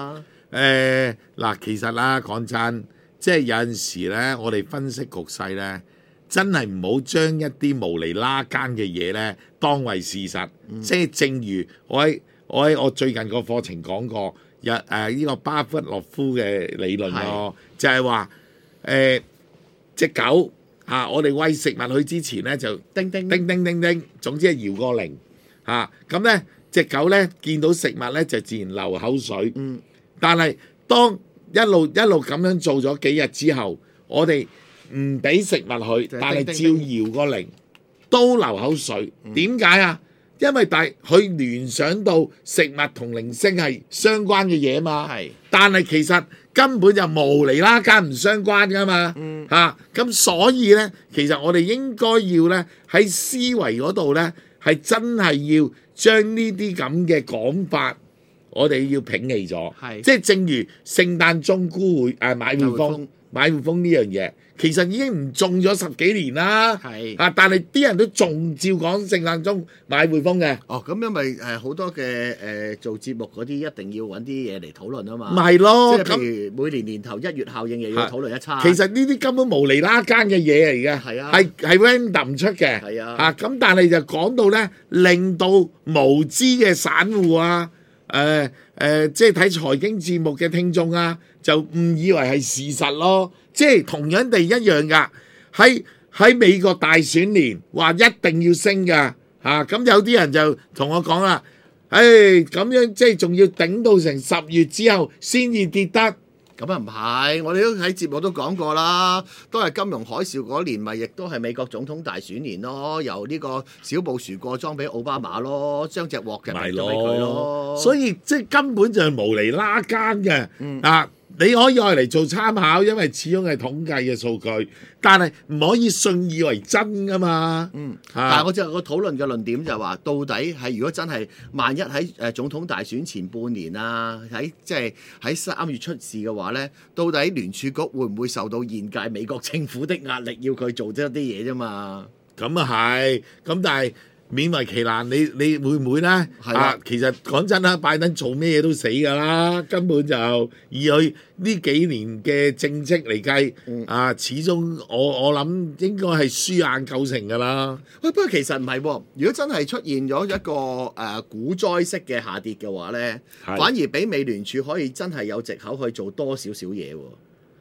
誒嗱，其實啦，講真，即係有陣時咧，我哋分析局勢咧，真係唔好將一啲無厘啦更嘅嘢咧當為事實。嗯、即係正如我喺我喺我最近個課程講過，有誒呢個巴弗洛夫嘅理論咯，就係話誒隻狗啊，我哋餵食物佢之前咧就叮叮叮叮叮叮，總之係搖個鈴嚇，咁咧隻狗咧見到食物咧就自然流口水。嗯。但係當一路一路咁樣做咗幾日之後，我哋唔俾食物佢，但係照搖個鈴都流口水。點解啊？因為大佢聯想到食物同鈴聲係相關嘅嘢嘛。係，但係其實根本就無厘啦更唔相關噶嘛。嗯。嚇，咁所以咧，其實我哋應該要咧喺思維嗰度咧，係真係要將呢啲咁嘅講法。我哋要摒棄咗，即係正如聖誕鐘沽會誒買匯豐買匯豐呢樣嘢，其實已經唔中咗十幾年啦。係啊，但係啲人都仲照講聖誕鐘買匯豐嘅。 哦，咁因為誒好多嘅誒、呃、做節目嗰啲一定要揾啲嘢嚟討論啊嘛。 咪係咯， 即係譬如每年年頭一月效應又要討論一餐。 其實呢啲根本無厘啦更嘅嘢嚟嘅，係啊，係係 random 出嘅。係啊，啊咁但係就講到咧，令到無知嘅散戶啊。誒誒、呃呃，即係睇財經節目嘅聽眾啊，就誤以為係事實咯。即係同樣地一樣噶，喺喺美國大選年話一定要升噶嚇，咁、啊、有啲人就同我講啦，誒咁樣即係仲要頂到成十月之後先至跌得。 咁啊唔係，我哋都喺節目都講過啦，都係金融海嘯嗰年，咪亦都係美國總統大選年咯，由呢個小布殊過莊俾奧巴馬咯，將隻鑊嘅俾佢咯， 所以即係根本就係無厘啦更嘅。嗯、啊！你可以愛嚟做參考，因為始終係統計嘅數據，但係唔可以信以為真噶嘛。嗯， 啊、但係我就個討論嘅論點就係話，到底係如果真係萬一喺誒總統大選前半年啊，喺即係喺三月出事嘅話咧，到底聯儲局會唔會受到現屆美國政府的壓力，要佢做一啲嘢啫嘛？ 咁啊係，咁但係。勉為其難，你你會唔會咧？係啊，其實講真啦，拜登做咩嘢都死㗎啦，根本就以佢呢幾年嘅政績嚟計，嗯、啊，始終我我諗應該係輸硬九成㗎啦。 喂，不過其實唔係喎，如果真係出現咗一個誒、呃、股災式嘅下跌嘅話咧，是反而俾美聯儲可以真係有藉口去做多少少嘢喎。誒、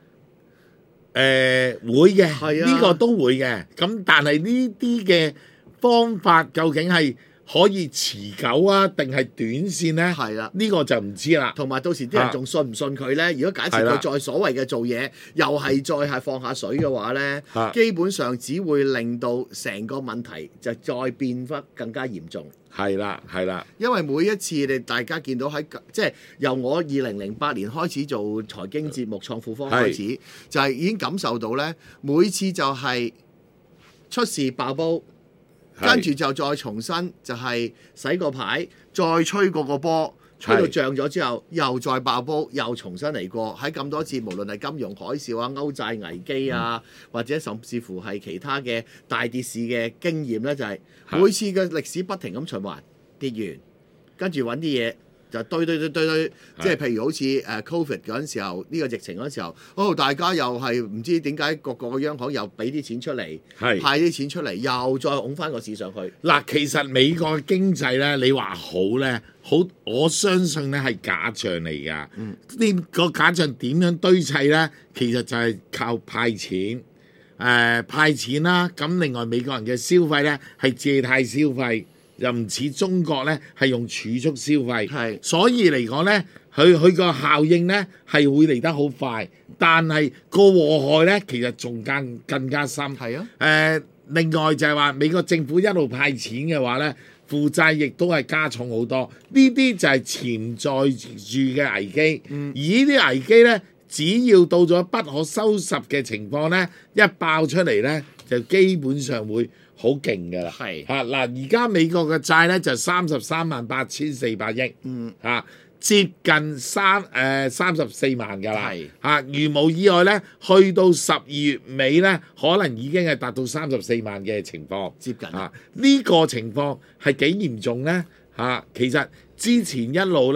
呃、會嘅，係啊，呢個都會嘅。咁但係呢啲嘅方法究竟係可以持久啊，定係短線呢？係啦，呢個就唔知啦。 同埋到時啲人仲信唔信佢呢？如果假設佢再所謂嘅做嘢，又係再係放下水嘅話呢，基本上只會令到成個問題就再變得更加嚴重。 係啦，係啦。因為每一次你大家見到喺即係由我二零零八年開始做財經節目創富方開始，就係已經感受到呢，每次就係出事爆煲。跟住就再重新就係洗個牌，再吹過個波，吹到漲咗之後，又再爆煲，又重新嚟過。喺咁多次，無論係金融海嘯啊、歐債危機啊，嗯、或者甚至乎係其他嘅大跌市嘅經驗呢，就係、是、每次嘅歷史不停咁循環，跌完跟住揾啲嘢。就堆堆堆堆堆，即係譬如好似誒 Covid 嗰陣時候，呢、這個疫情嗰陣時候，哦大家又係唔知點解各個央行又俾啲錢出嚟，是派啲錢出嚟，又再拱翻個市上去。 嗱，其實美國嘅經濟咧，你話好咧，好我相信咧係假象嚟㗎。呢、嗯、個假象點樣堆砌咧？其實就係靠派錢，誒、呃、派錢啦。咁另外美國人嘅消費咧係借貸消費。又唔似中國咧，係用儲蓄消費，是所以嚟講咧，佢佢個效應咧係會嚟得好快，但係個禍害咧其實仲更更加深。係啊，誒、呃，另外就係話美國政府一路派錢嘅話咧，負債亦都係加重好多，呢啲就係潛在住嘅危機。嗯、而呢啲危機咧，只要到咗不可收拾嘅情況咧，一爆出嚟咧，就基本上會好勁㗎啦，係嚇嗱，而家美國嘅債咧就三十三萬八千四百億，嗯嚇、啊，接近三誒三十四萬㗎啦，係嚇，如無意外咧，去到十二月尾咧，可能已經係達到三十四萬嘅情況，接近啊，呢、這個情況係幾嚴重咧嚇、啊？其實之前一路咧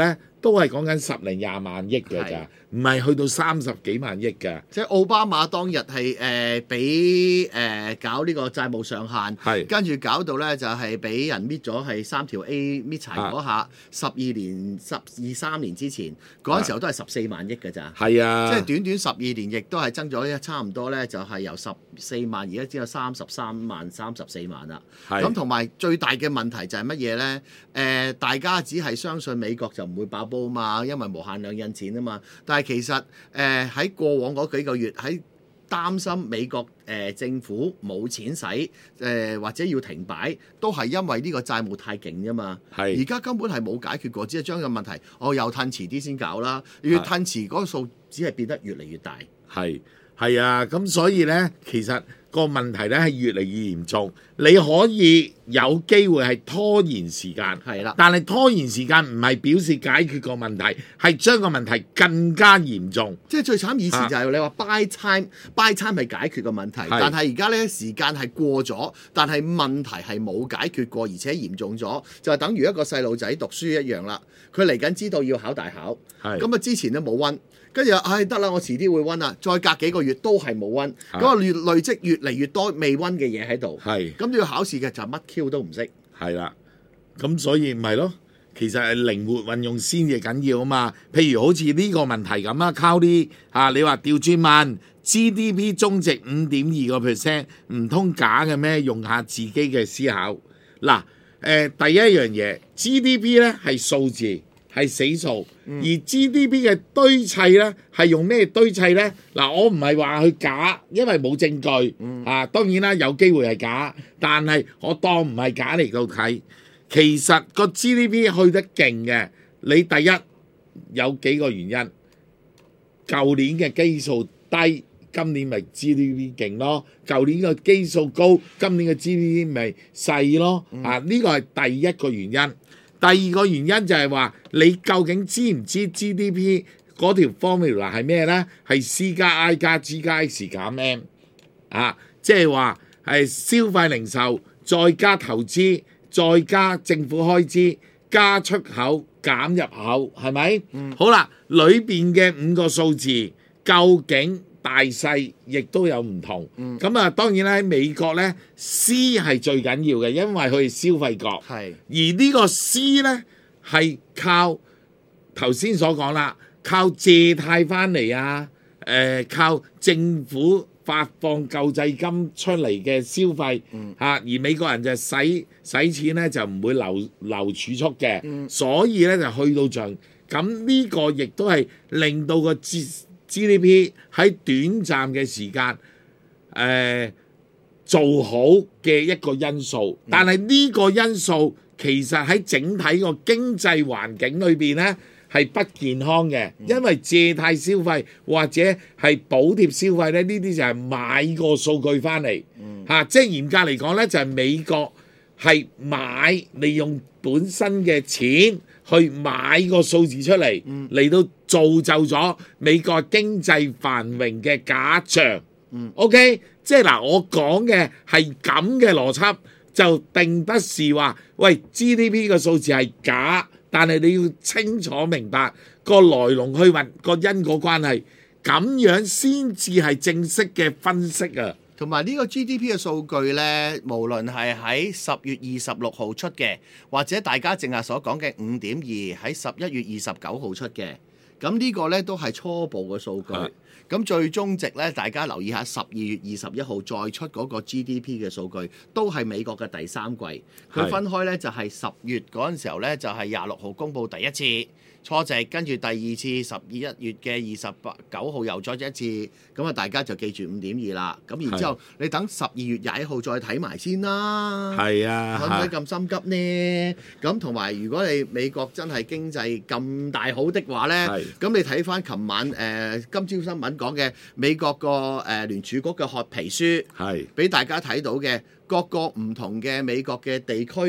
都係講緊十零廿萬億嘅咋，唔係去到三十幾萬億㗎。 即係奧巴馬當日係誒俾誒搞呢個債務上限， 係跟住搞到咧就係俾人搣咗係三條 A 搣柴嗰下，十二年十二三年之前嗰陣時候都係十四萬億㗎咋。 係啊， 即係短短十二年，亦都係增咗差唔多咧，就係由十四萬而家只有三十三萬、三十四萬啦。咁同埋最大嘅問題就係乜嘢咧？誒、呃，大家只係相信美國就唔會爆煲嘛，因為無限量印錢啊嘛。但係其實誒喺、呃、過往嗰幾個月喺擔心美國誒、呃、政府冇錢使誒、呃、或者要停擺，都係因為呢個債務太勁啫嘛。係而家根本係冇解決過，只係將個問題我又褪遲啲先搞啦。越褪遲嗰個數只係變得越嚟越大。 係係啊，咁所以咧，其實個問題咧係越嚟越嚴重。你可以有機會係拖延時間， 係啦， 但係拖延時間唔係表示解決個問題，係將個問題更加嚴重。 即係最慘以前就係你話 buy time，buy time 係解決個問題，但係而家咧時間係過咗，但係問題係冇解決過，而且嚴重咗，就係等於一個細路仔讀書一樣啦。佢嚟緊知道要考大考，咁啊之前咧冇温。跟住唉得啦，我遲啲會温啦。再隔幾個月都係冇温，咁啊累累積越嚟越多未温嘅嘢喺度。係咁要考試嘅就乜 Q 都唔識。係啦，咁所以唔係咯，其實係靈活運用先至緊要啊嘛。譬如好似呢個問題咁啦，靠啲啊，你話調轉問 G D P 中值五點二個 percent， 唔通假嘅咩？用下自己嘅思考。嗱，誒、呃、第一樣嘢 G D P 咧係數字。係死數，而 G D P 嘅堆砌咧係用咩堆砌咧？嗱，我唔係話佢假，因為冇證據、嗯、啊。當然啦，有機會係假，但係我當唔係假嚟到睇。其實個 G D P 去得勁嘅，你第一有幾個原因。舊年嘅基數低，今年咪 G D P 勁咯。舊年嘅基數高，今年嘅 G D P 咪細咯。啊，呢個係第一個原因。第二個原因就係話，你究竟知唔知 G D P 嗰條 formula 係咩呢？係 C 加 I 加 G 加 X 減 M 啊，即係話係消費零售再加投資再加政府開支加出口減入口，係咪？嗯、好啦，裏邊嘅五個數字究竟大細亦都有唔同，咁、嗯、啊當然咧喺美國咧 C 係最緊要嘅，因為佢係消費國，係而呢個 C 咧係靠頭先所講啦，靠借貸翻嚟啊，誒、呃、靠政府發放救濟金出嚟嘅消費嚇、嗯啊，而美國人就使使錢咧就唔會留留儲蓄嘅，嗯、所以咧就去到盡，咁呢個亦都係令到個資 G D P 喺短暫嘅時間誒、呃、做好嘅一個因素，但係呢個因素其實喺整體個經濟環境裏邊咧係不健康嘅，因為借貸消費或者係補貼消費咧，呢啲就係買個數據翻嚟嚇，即係嚴格嚟講咧就係、是、美國係買利用本身嘅錢去買個數字出嚟，嚟到造就咗美國經濟繁榮嘅假象。嗯、OK， 即係嗱，我講嘅係咁嘅邏輯，就並不是話喂 G D P 個數字係假，但係你要清楚明白個來龍去脈個因果關係，咁樣先至係正式嘅分析啊。 同埋呢個 G D P 嘅數據呢，無論係喺十月二十六號出嘅，或者大家淨係所講嘅五點二喺十一月二十九號出嘅，咁呢個呢都係初步嘅數據。咁、啊、最終值呢，大家留意下十二月二十一號再出嗰個 G D P 嘅數據，都係美國嘅第三季。佢分開呢，就係、是、十月嗰陣時候呢，就係廿六號公佈第一次初值，跟住第二次十一月嘅二十八九號又再一次，咁啊大家就記住五點二啦。咁然之後你等十二月廿一號再睇埋先啦。係啊，使唔使咁心急呢？咁同埋如果你美國真係經濟咁大好的話呢，咁你睇翻琴晚誒、呃、今朝新聞講嘅美國個誒、呃、聯儲局嘅褐皮書，係俾大家睇到嘅各個唔同嘅美國嘅地區。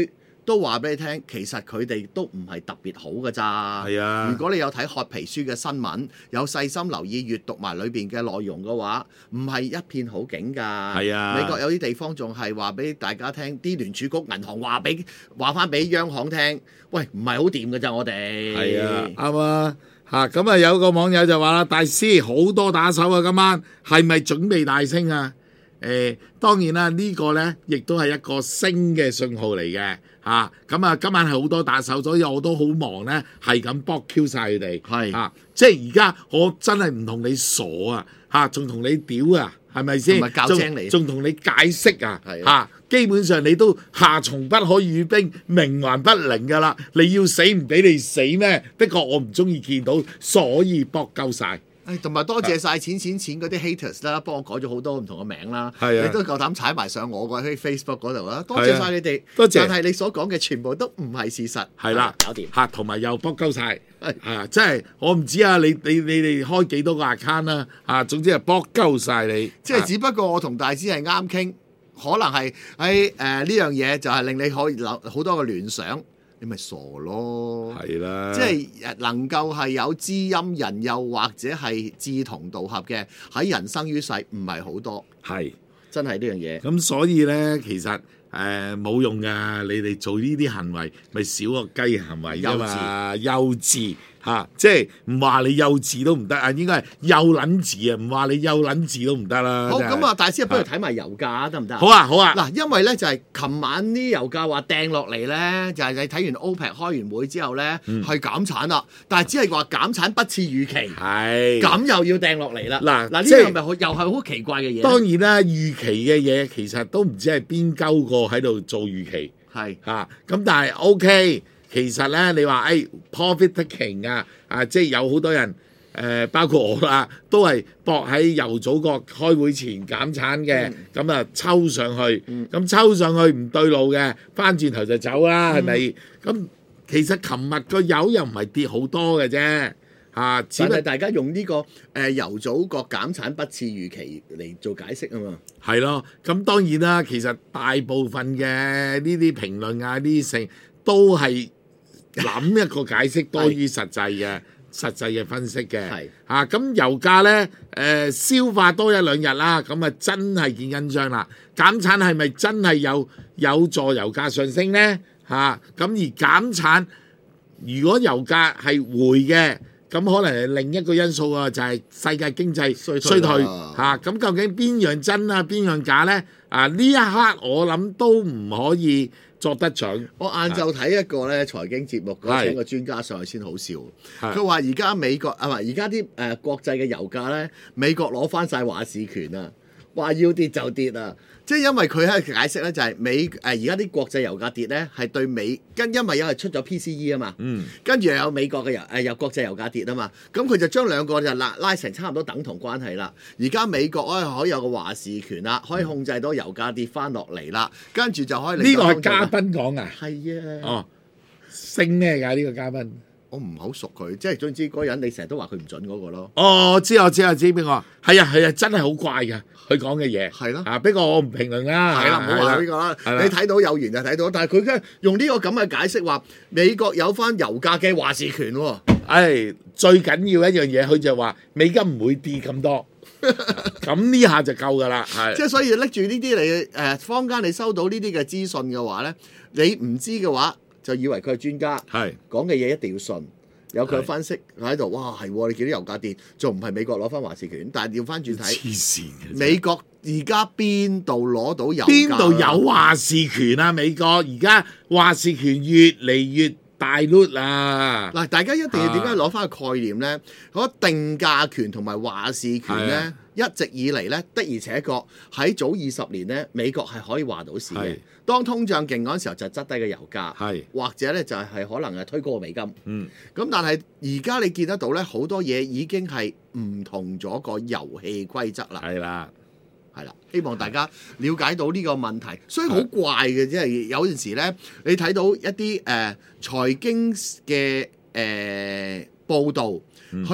都話俾你聽，其實佢哋都唔係特別好㗎咋。 係啊， 如果你有睇褐皮書嘅新聞，有細心留意閱讀埋裏邊嘅內容嘅話，唔係一片好景㗎。 係啊， 美國有啲地方仲係話俾大家聽，啲聯儲局銀行話俾話翻俾央行聽，喂，唔係好掂㗎咋我哋。 係啊，啱啊。嚇咁啊！有個網友就話啦，大師好多打手啊，今晚係咪準備大升啊？誒、呃，當然啦，呢、這個呢亦都係一個升嘅信號嚟嘅嚇。咁啊，今晚係好多打手，所以我都好忙呢，係咁搏 Q 晒佢哋。係係啊，即係而家我真係唔同你傻啊嚇，仲同你屌啊！係咪先？ 同埋教精你， 仲同你解釋啊！ 係啊，基本上你都夏蟲不可語冰，冥頑不靈㗎啦！你要死唔俾你死咩？的確我唔中意見到，所以搏夠晒。 誒，同埋多謝晒錢錢錢嗰啲 haters 啦，幫我改咗好多唔同嘅名啦。 係啊， 你都夠膽踩埋上我個喺 Facebook 嗰度啦，多謝晒你哋。 多謝。 但係你所講嘅全部都唔係事實。 係啦， 搞掂嚇，同埋又搏夠晒。啊，即係我唔知啊！你你你哋開幾多個 account 啦？啊，總之係搏鳩晒你。 即係只不過我同大師係啱傾，可能係喺誒呢樣嘢就係令你可以諗好多個聯想，你咪傻咯。 係啦， 即係能夠係有知音人，又或者係志同道合嘅，喺人生於世唔係好多。 係真係呢樣嘢。 咁所以咧，其實。誒冇、呃、用㗎，你哋做呢啲行為，咪少個雞行為啫嘛，幼稚嚇、啊，即係唔話你幼稚都唔得啊，應該係幼撚稚啊，唔話你幼撚稚都唔得啦。 好咁啊，大師不如睇埋油價得唔得？ 好啊，好啊。 嗱，因為咧就係、是、琴晚啲油價話掟落嚟咧，就係、是、你睇完 OPEC 開完會之後咧，係、嗯、減產啦，但係只係話減產不似預期，係咁又要掟落嚟啦。嗱嗱，呢個係咪又係好奇怪嘅嘢？ 當然啦，預期嘅嘢其實都唔知係邊鳩個喺度做預期， 係嚇咁，但係 OK。其實咧，你話誒、哎、profit taking 啊，啊即係有好多人誒、呃，包括我啦，都係搏喺油祖國開會前減產嘅，咁啊、嗯、抽上去，咁、嗯、抽上去唔對路嘅，翻轉頭就走啦，係咪、嗯？咁其實琴日個油又唔係跌好多嘅啫，嚇、啊，只係大家用呢、這個誒、呃、油祖國減產不似預期嚟做解釋啊嘛。 係咯，咁當然啦，其實大部分嘅呢啲評論啊，呢啲成都係。諗一個解釋多於實際嘅實際嘅分析嘅，嚇咁、啊、油價咧誒、呃、消化多一兩日啦，咁啊真係見真章啦。減產係咪真係有有助油價上升咧？嚇、啊、咁而減產，如果油價係回嘅，咁可能係另一個因素啊，就係、是、世界經濟衰退嚇。咁、啊、究竟邊樣真啊，邊樣假咧？啊呢一刻我諗都唔可以作得準。 我晏晝睇一個咧財經節目，嗰請個專家上去先好笑。佢話而家美國啊，唔係而家啲誒國際嘅油價咧，美國攞翻晒話事權啊，話要跌就跌啊！即係因為佢喺度解釋咧，就係美誒而家啲國際油價跌咧，係對美跟因為因為出咗 P C E 啊嘛，嗯，跟住又有美國嘅油誒又國際油價跌啊嘛，咁佢就將兩個就拉拉成差唔多等同關係啦。而家美國咧可以有個話事權啦，可以控制到油價跌翻落嚟啦，跟住就可以呢個係嘉賓講啊， 係啊， 哦，升咩㗎呢個嘉賓？ 我唔係好熟佢，即係總之嗰個人你成日都話佢唔準嗰個咯。 哦，我知我知我知邊個？係啊係啊，真係好怪㗎，佢講嘅嘢。 係咯， 啊不過我唔評論啦。 係啦，唔好話呢個啦。你睇到有緣就睇到，但係佢嘅用呢個咁嘅解釋話，美國有翻油價嘅話事權喎。 誒，最緊要一樣嘢，佢就話美金唔會跌咁多。咁呢下就夠㗎啦。係。 即係所以拎住呢啲嚟誒，坊間你收到呢啲嘅資訊嘅話咧，你唔知嘅話，就以為佢係專家，係講嘅嘢一定要信，有佢嘅分析喺度。哇，係你見到油價跌，仲唔係美國攞翻話事權？但係調翻轉睇， 黐線嘅， 美國而家邊度攞到油價？ 邊度有話事權啊？美國而家話事權越嚟越大率啦！ 嗱，大家一定要點解攞翻個概念咧？嗰定價權同埋話事權咧，啊、一直以嚟咧的而且確喺早二十年咧，美國係可以話到事嘅。當通脹勁嗰陣時候就質低嘅油價，是或者咧就係可能係推高個美金。嗯，咁但係而家你見得到咧，好多嘢已經係唔同咗個遊戲規則啦。係啦，係啦，希望大家了解到呢個問題。所以好怪嘅，即係有陣時咧，你睇到一啲誒、呃、財經嘅誒、呃、報導，嗯、去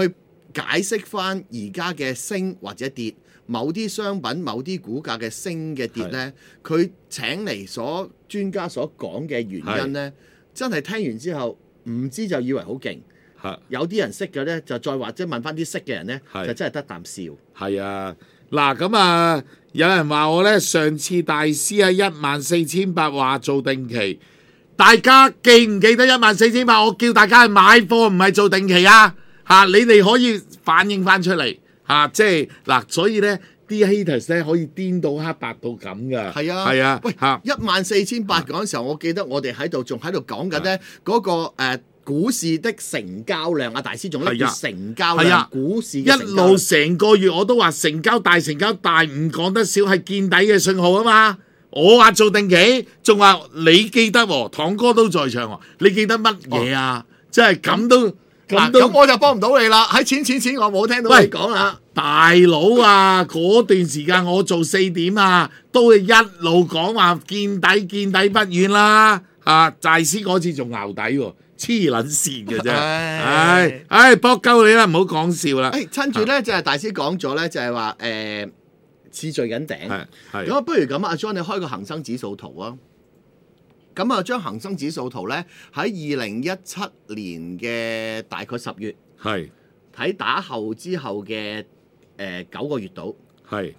解釋翻而家嘅升或者跌，某啲商品、某啲股價嘅升嘅跌呢，佢請嚟所專家所講嘅原因呢，真係聽完之後唔知就以為好勁。有啲人識嘅呢，就再或者問翻啲識嘅人呢，就真係得啖笑。 係啊，嗱咁啊，有人話我呢，上次大師喺一萬四千八話做定期，大家記唔記得一萬四千八？我叫大家去買貨，唔係做定期啊！嚇、啊，你哋可以反映翻出嚟嚇、啊，即係嗱，所以呢啲 haters 咧可以顛到黑白到咁㗎。 係啊， 係啊， 喂嚇，一萬四千八嗰陣時候，我記得我哋喺度仲喺度講緊呢嗰個誒。呃股市的成交量啊，大師仲拎住成交量，股市嘅成交量一路成個月我都話成交大，成交大唔講得少，係見底嘅信號啊嘛！我話做定期，仲話你記得喎，堂哥都在場喎，你記得乜嘢啊？即係咁都咁都， 咁我就幫唔到你啦！喺錢錢錢，我冇聽到你講啦。 大佬啊，嗰段時間我做四點啊，都係一路講話見底見底不遠啦。啊，大師嗰次仲淆底喎。黐撚線嘅啫，唉唉，搏鳩你啦，唔好講笑啦。 誒，趁住咧就係大師講咗咧，就係話誒次序緊頂。咁啊，不如咁啊，阿 John 你開個恒生指數圖啊。咁啊，將恒生指數圖咧喺二零一七年嘅大概十月， 係睇打後之後嘅誒九個月度， 係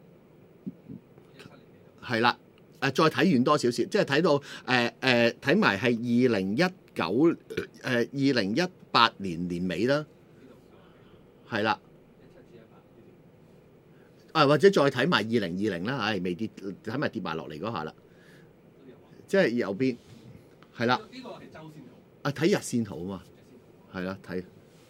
係啦。誒、呃、再睇遠多少少，即係睇到誒誒睇埋係二零一九誒二零一八年年尾啦，係啦，啊或者再睇埋二零二零啦，唉未跌，睇埋跌埋落嚟嗰下啦，即係右邊係啦，呢個係周線圖，啊睇日線圖啊嘛，係啦睇。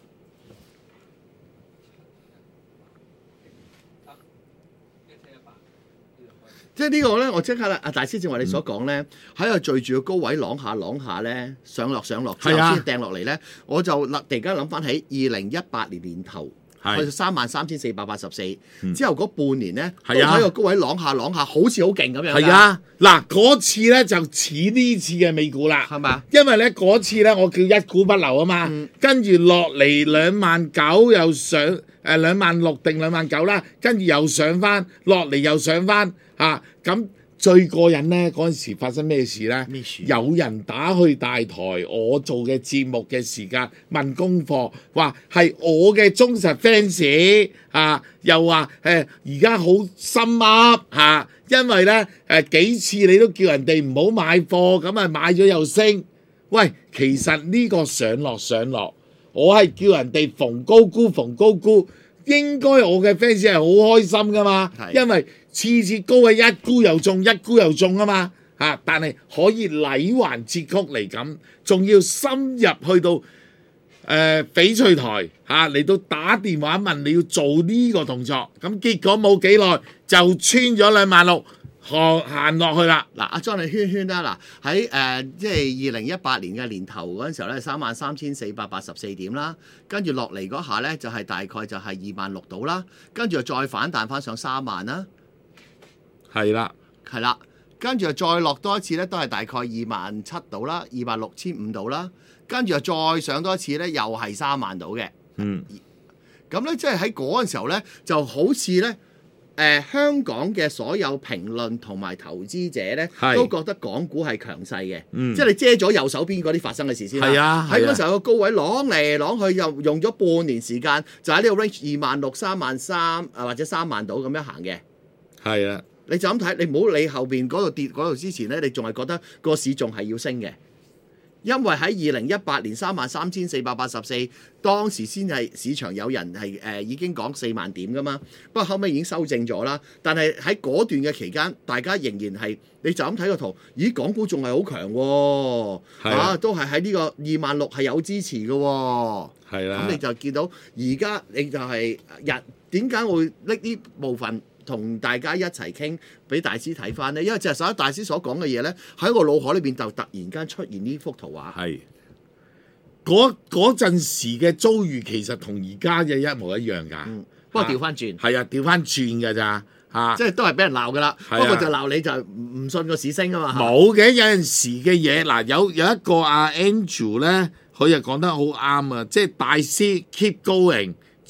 即係呢個咧，我即刻啦！阿大師正話你所講咧，喺度聚住個高位啷下啷下咧，上落上落之後先掟落嚟咧，我就突然間諗翻起二零一八年年頭去到三萬三千四百八十四，之後嗰半年咧都喺個高位啷下啷下，好似好勁咁樣。 係啊，嗱嗰次咧就似呢次嘅美股啦， 係嘛？ 因為咧嗰次咧我叫一股不留啊嘛，嗯、跟住落嚟兩萬九又上誒兩萬六定兩萬九啦，跟住又上翻落嚟又上翻。啊！咁最過癮咧，嗰陣時發生咩事咧？有人打去大台，我做嘅節目嘅時間問功課，話係我嘅忠實 fans 啊，又話誒而家好心噏嚇，因為咧誒、呃、幾次你都叫人哋唔好買貨，咁啊買咗又升。喂，其實呢個上落上落，我係叫人哋逢高沽逢高沽。應該我嘅 fans 係好開心噶嘛，因為次次高係一沽又中，一沽又中啊嘛嚇，但係可以禮還節曲嚟咁，仲要深入去到誒翡翠台嚇嚟到打電話問你要做呢個動作，咁結果冇幾耐就穿咗兩萬六。行行落去啦！ 嗱，阿 John 你圈圈啦，嗱喺誒即係二零一八年嘅年頭嗰陣時候咧，三萬三千四百八十四點啦，跟住落嚟嗰下咧就係、是、大概就係二萬六度啦，跟住又再反彈翻上三萬啦， 係啦， 係啦，跟住又再落多一次咧，都係大概二萬七度啦，二萬六千五度啦，跟住又再上多一次咧，又係三萬度嘅。 嗯， 咁咧即係喺嗰陣時候咧，就好似咧。誒、呃、香港嘅所有評論同埋投資者咧，都覺得港股係強勢嘅，嗯、即係你遮咗右手邊嗰啲發生嘅事先啦。喺嗰、啊、時候個高位啷嚟啷去，又用咗半年時間，就喺呢個 range 二萬六、三萬三啊或者三萬度咁樣行嘅。 係啊， 你就咁睇，你唔好理後邊嗰度跌嗰度之前咧，你仲係覺得個市仲係要升嘅。因為喺二零一八年三萬三千四百八十四，當時先係市場有人係誒、呃、已經講四萬點噶嘛，不過後尾已經修正咗啦。但係喺嗰段嘅期間，大家仍然係你就咁睇個圖，咦？港股仲係好強喎，啊，都係喺呢個二萬六係有支持嘅喎， 係啦。 咁你就見到而家你就係日點解會拎呢部分？同大家一齊傾，俾大師睇翻呢，因為就係所有大師所講嘅嘢呢，喺我腦海裏邊就突然間出現呢幅圖畫。 係嗰嗰陣時嘅遭遇，其實同而家嘅一模一樣㗎。 嗯，不過調翻轉。係啊，調翻轉㗎咋嚇？ 即係都係俾人鬧㗎啦。不過就鬧你就唔信個市升啊嘛。 冇嘅，有陣時嘅嘢嗱，有有一個阿 Andrew 咧，佢又講得好啱啊！即係大師 keep going。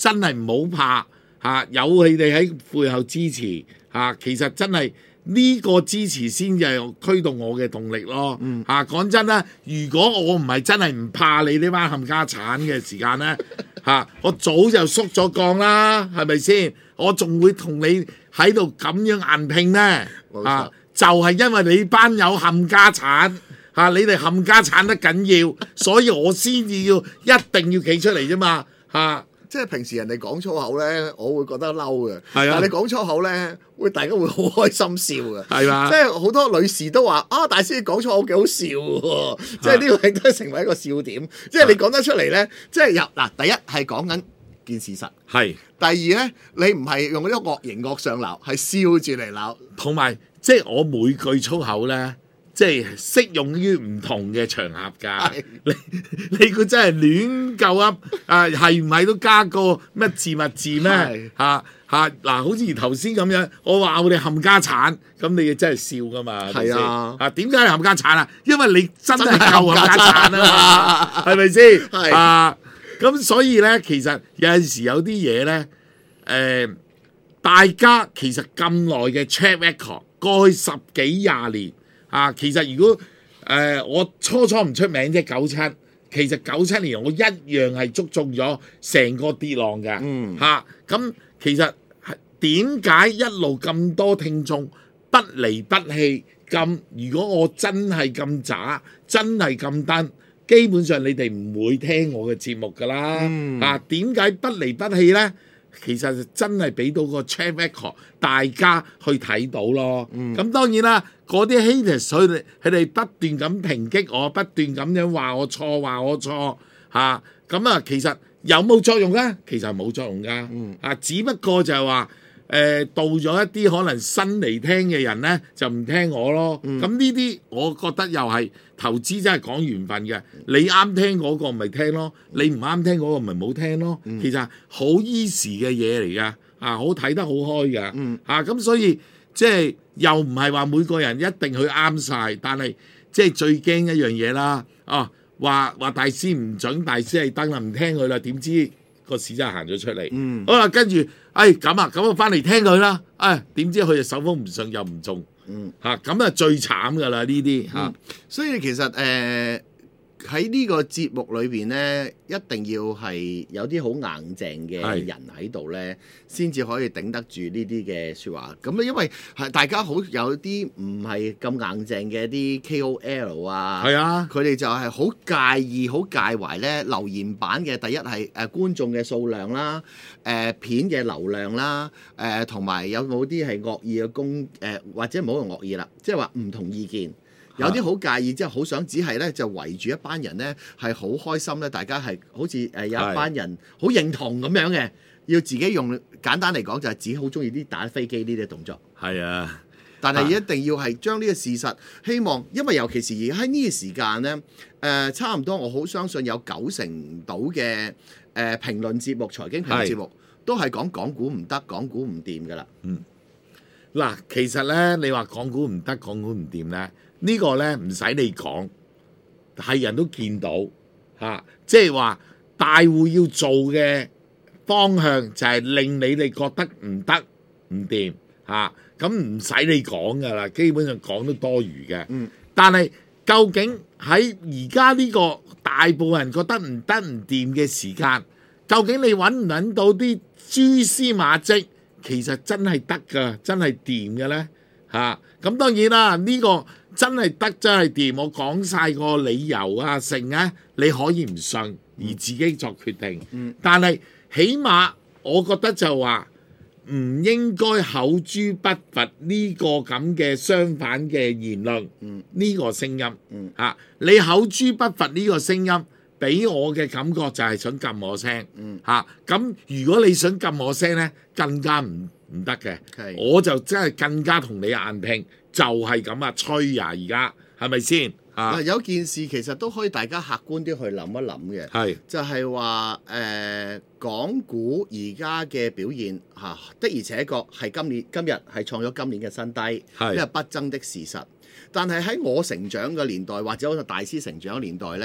真係唔好怕嚇、啊，有你哋喺背後支持嚇、啊，其實真係呢個支持先至係驅動我嘅動力咯嚇。講、啊、真啦，如果我唔係真係唔怕你呢班冚家產嘅時間咧嚇、啊，我早就縮咗降啦，係咪先？我仲會同你喺度咁樣硬拼咩？啊，就係、是、因為你班有冚家產嚇、啊，你哋冚家產得緊要，所以我先至要一定要企出嚟啫嘛嚇。啊即係平時人哋講粗口咧，我會覺得嬲嘅。 係啊， 但係你講粗口咧，會大家會好開心笑嘅。係啊， 即係好多女士都話啊，大師你講粗口幾好笑喎。即係呢個亦都係成為一個笑點。即係你講得出嚟咧，即係有嗱，第一係講緊件事實。係。第二咧，你唔係用嗰啲惡形惡相鬧，係笑住嚟鬧。同埋即係我每句粗口咧，即係適用於唔同嘅場合㗎。你你估真係亂鳩噏啊？係唔係都加個咩字物字咩？嚇嚇嗱，好似頭先咁樣，我話我哋冚家產，咁你真係笑㗎嘛？係啊！啊點解係冚家產啊？因為你真係夠冚家產啊嘛，係咪先？係啊！咁所以咧，其實有陣時有啲嘢咧，誒、呃，大家其實咁耐嘅 track record，過去十幾廿年。啊，其實如果誒、呃、我初初唔出名啫，九七，其實九七年我一樣係捉中咗成個跌浪嘅，嗯嚇。咁、啊、其實點解一路咁多聽眾不離不棄？咁如果我真係咁渣，真係咁單，基本上你哋唔會聽我嘅節目㗎啦。嗯、啊，點解不離不棄呢？其實真係俾到個 track record 大家去睇到咯。咁、嗯、當然啦，嗰啲 haters 佢哋佢哋不斷咁抨擊我，不斷咁樣話我錯，話我錯嚇。咁啊，其實有冇作用咧？其實冇作用㗎。嗯、啊，只不過就係話誒，到咗一啲可能新嚟聽嘅人咧，就唔聽我咯。咁呢啲我覺得又係投資，真係講緣分嘅。你啱聽嗰個咪聽咯，你唔啱聽嗰個咪冇聽咯。嗯、其實好 easy 嘅嘢嚟㗎，啊，好睇得好開㗎。嗯、啊，咁所以即係又唔係話每個人一定去啱晒，但係即係最驚一樣嘢啦。哦，話話大師唔準，大師係燈啦，唔聽佢啦，點知個市真係行咗出嚟。嗯、好啦，跟住，哎咁啊，咁我翻嚟聽佢啦。哎，點知佢就手風唔順又唔中。嗯，嚇咁啊最慘㗎啦呢啲嚇。 嗯、所以其實誒。呃喺呢個節目裏邊咧，一定要係有啲好硬淨嘅人喺度咧，先至可以頂得住呢啲嘅説話。咁咧，因為係大家好有啲唔係咁硬淨嘅啲 K O L 啊，係啊，佢哋就係好介意、好介懷咧留言板嘅第一係誒、呃、觀眾嘅數量啦，誒、呃、片嘅流量啦，誒同埋有冇啲係惡意嘅公誒或者唔好用惡意啦，即係話唔同意見。有啲好介意，即係好想只係咧就圍住一班人咧係好開心咧，大家係好似誒有一班人好認同咁樣嘅，要自己用簡單嚟講就係只好中意啲打飛機呢啲動作。係啊，但係一定要係將呢個事實，希望因為尤其是而喺呢個時間咧，誒、呃、差唔多我好相信有九成到嘅誒評論節目、財經評論節目都係講港股唔得、港股唔掂㗎啦。嗯， 嗱，其實咧你話港股唔得、港股唔掂咧。呢個呢唔使你講，係人都見到嚇、啊，即係話大戶要做嘅方向就係令你哋覺得唔得唔掂嚇，咁唔使你講噶啦，基本上講都多餘嘅。嗯，但係究竟喺而家呢個大部分人覺得唔得唔掂嘅時間，究竟你揾唔揾到啲蛛絲馬跡，其實真係得㗎，真係掂嘅呢？嚇？咁當然啦，呢、這個。真係得真係掂，我講晒個理由啊，成啊，你可以唔信而自己作決定。嗯、但係起碼我覺得就話唔應該口誅筆伐呢個咁嘅相反嘅言論。呢、嗯、個聲音嚇、嗯啊，你口誅筆伐呢個聲音，俾我嘅感覺就係想撳我聲嚇。咁、嗯啊、如果你想撳我聲呢，更加唔唔得嘅。是我就真係更加同你硬拼。就係咁啊，吹啊！而家係咪先啊？ 有件事其實都可以大家客觀啲去諗一諗嘅，係是就係話誒港股而家嘅表現嚇、啊、的而且確係今年今日係創咗今年嘅新低，係因為不爭的事實。但係喺我成長嘅年代或者好似大師成長嘅年代呢，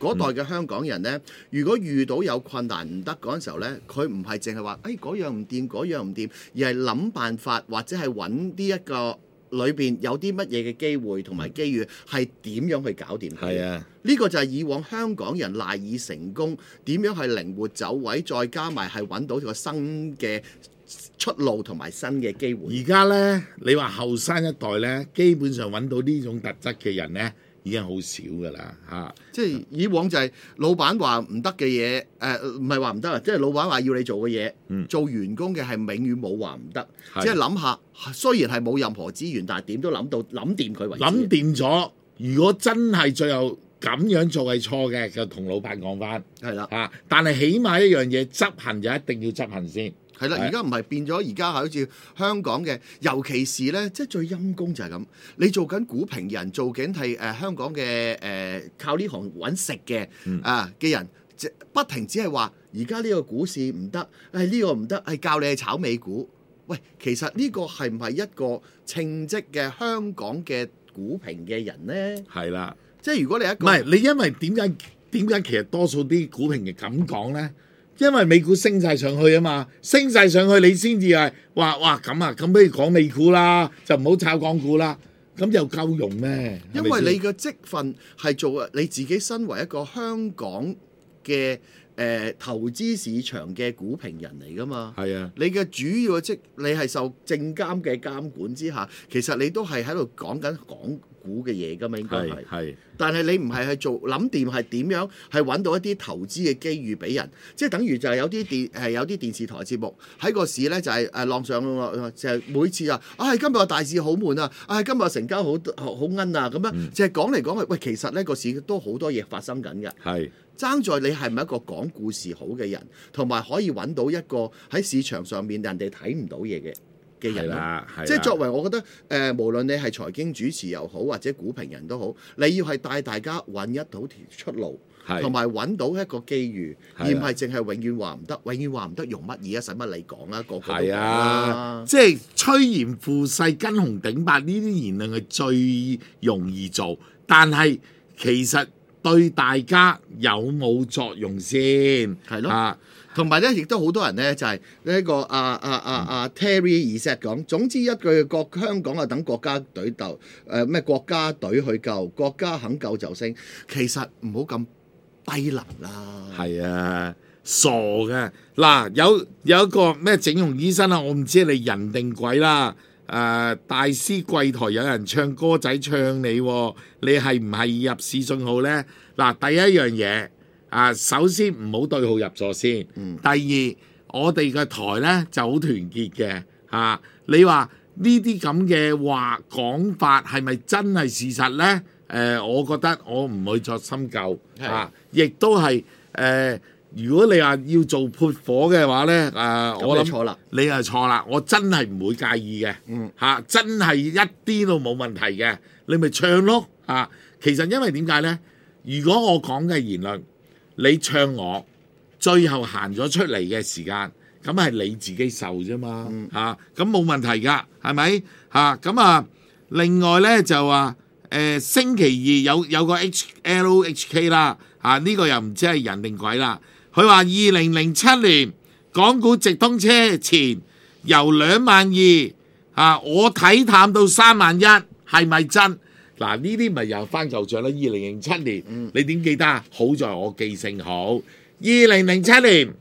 嗰代嘅香港人呢，如果遇到有困難唔得嗰陣時候呢，佢唔係淨係話誒嗰樣唔掂，嗰樣唔掂，而係諗辦法或者係揾呢一個裏邊有啲乜嘢嘅機會同埋機遇，係點樣去搞掂佢？ 係啊， 呢個就係以往香港人賴以成功，點樣係靈活走位，再加埋係揾到個新嘅出路同埋新嘅機會。 而家呢，你話後生一代呢，基本上揾到呢種特質嘅人呢，已經好少㗎啦嚇。 即係以往就係老闆話唔得嘅嘢，誒唔係話唔得啊，即係老闆話要你做嘅嘢， 嗯、 做員工嘅係永遠冇話唔得， 係即係諗下，雖然係冇任何資源，但係點都諗到諗掂佢為止。 諗掂咗，如果真係最後咁樣做係錯嘅，就同老闆講翻。 係啦嚇，但係起碼一樣嘢執行就一定要執行先。 係啦，而家唔係變咗，而家係好似香港嘅，尤其是咧，即係最陰公就係咁。你做緊股評人，做緊係誒香港嘅誒、呃、靠呢行揾食嘅啊嘅人，不停只係話而家呢個股市唔得，誒、哎、呢、呢個唔得，係教你去炒美股。喂，其實呢個係唔係一個稱職嘅香港嘅股評嘅人呢？ 係啦， 即係如果你一個唔係你，因為點解點解其實多數啲股評嘅咁講呢？因為美股升晒上去啊嘛，升晒上去你先至係話哇咁啊，咁不如講美股啦，就唔好炒港股啦，咁又夠用咩？ 因為你個職份係做你自己身為一個香港嘅誒、呃、投資市場嘅股評人嚟噶嘛。 係啊， 你嘅主要嘅職，你係受證監嘅監管之下，其實你都係喺度講緊港股嘅嘢噶嘛，應該係。係。但係你唔係去做諗掂係點樣係揾到一啲投資嘅機遇俾人，即係等於就係有啲電係有啲電視台節目喺個市咧就係誒浪上就係、是、每次啊，唉、哎、今日個大市好悶啊，唉、哎、今日成交好好好奀啊咁樣，嗯、就係講嚟講去，喂其實呢個市都好多嘢發生緊嘅，係爭在你係咪一個講故事好嘅人，同埋可以揾到一個喺市場上面人哋睇唔到嘢嘅嘅人啦，即係作為我覺得誒、呃，無論你係財經主持又好，或者股評人都好，你要係帶大家揾一到條出路，同埋揾到一個機遇，而唔係淨係永遠話唔得，永遠話唔得用乜嘢啊？使乜你講啊？個個都講啦， 即係趨炎附勢、跟紅頂白呢啲言論係最容易做，但係其實對大家有冇作用先？係咯。啊同埋咧，亦都好多人咧，就係呢一個阿阿阿阿 Terry Eset 講，總之一句國香港啊，等國家隊鬥誒咩國家隊去救，國家肯救就升。其實唔好咁低能啦。係啊，傻嘅嗱，有有一個咩整容醫生啊，我唔知你人定鬼啦。誒、呃，大師櫃台有人唱歌仔唱你、哦，你係唔係入市信號咧？嗱，第一樣嘢。啊，首先唔好對號入座先。嗯、第二，我哋嘅台呢就好團結嘅。嚇、啊，你話呢啲咁嘅話講法係咪真係事實呢？誒、呃，我覺得我唔會作深究。啊，亦都係誒、呃，如果你話要做潑火嘅話呢，誒、呃，我諗錯啦，你係錯啦，我真係唔會介意嘅。嗯，嚇、啊，真係一啲都冇問題嘅，你咪唱咯。啊，其實因為點解呢？如果我講嘅言論，你唱我，最後行咗出嚟嘅時間，咁係你自己受啫嘛，嚇、咁冇問題㗎，係咪嚇？咁啊，另外咧就話誒、呃、星期二有有個 H L H K 啦，嚇、啊、呢、呢個又唔知係人定鬼啦。佢話二零零七年港股直通車前由兩萬二嚇，我睇淡到三萬一，係咪真？嗱，呢啲咪又翻舊帳啦！二零零七年，嗯、你點記得啊？好在我記性好。二零零七年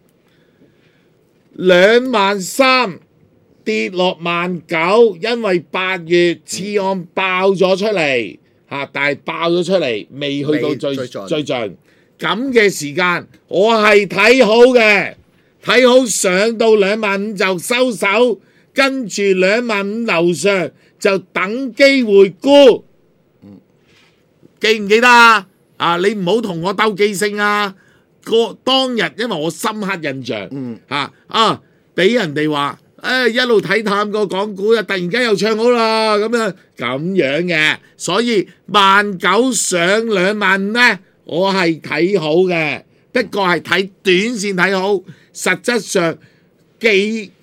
兩萬三跌落萬九，因為八月次按爆咗出嚟嚇、嗯，但係爆咗出嚟未去到最最盡咁嘅時間，我係睇好嘅，睇好上到兩萬五就收手，跟住兩萬五樓上就等機會沽。記唔記得啊？啊，你唔好同我鬥記性啊！個當日因為我深刻印象，嗯嚇啊，俾人哋話誒一路睇淡個港股啊，突然間又唱好啦咁樣咁樣嘅，所以萬九上兩萬五咧，我係睇好嘅，不過係睇短線睇好，實質上技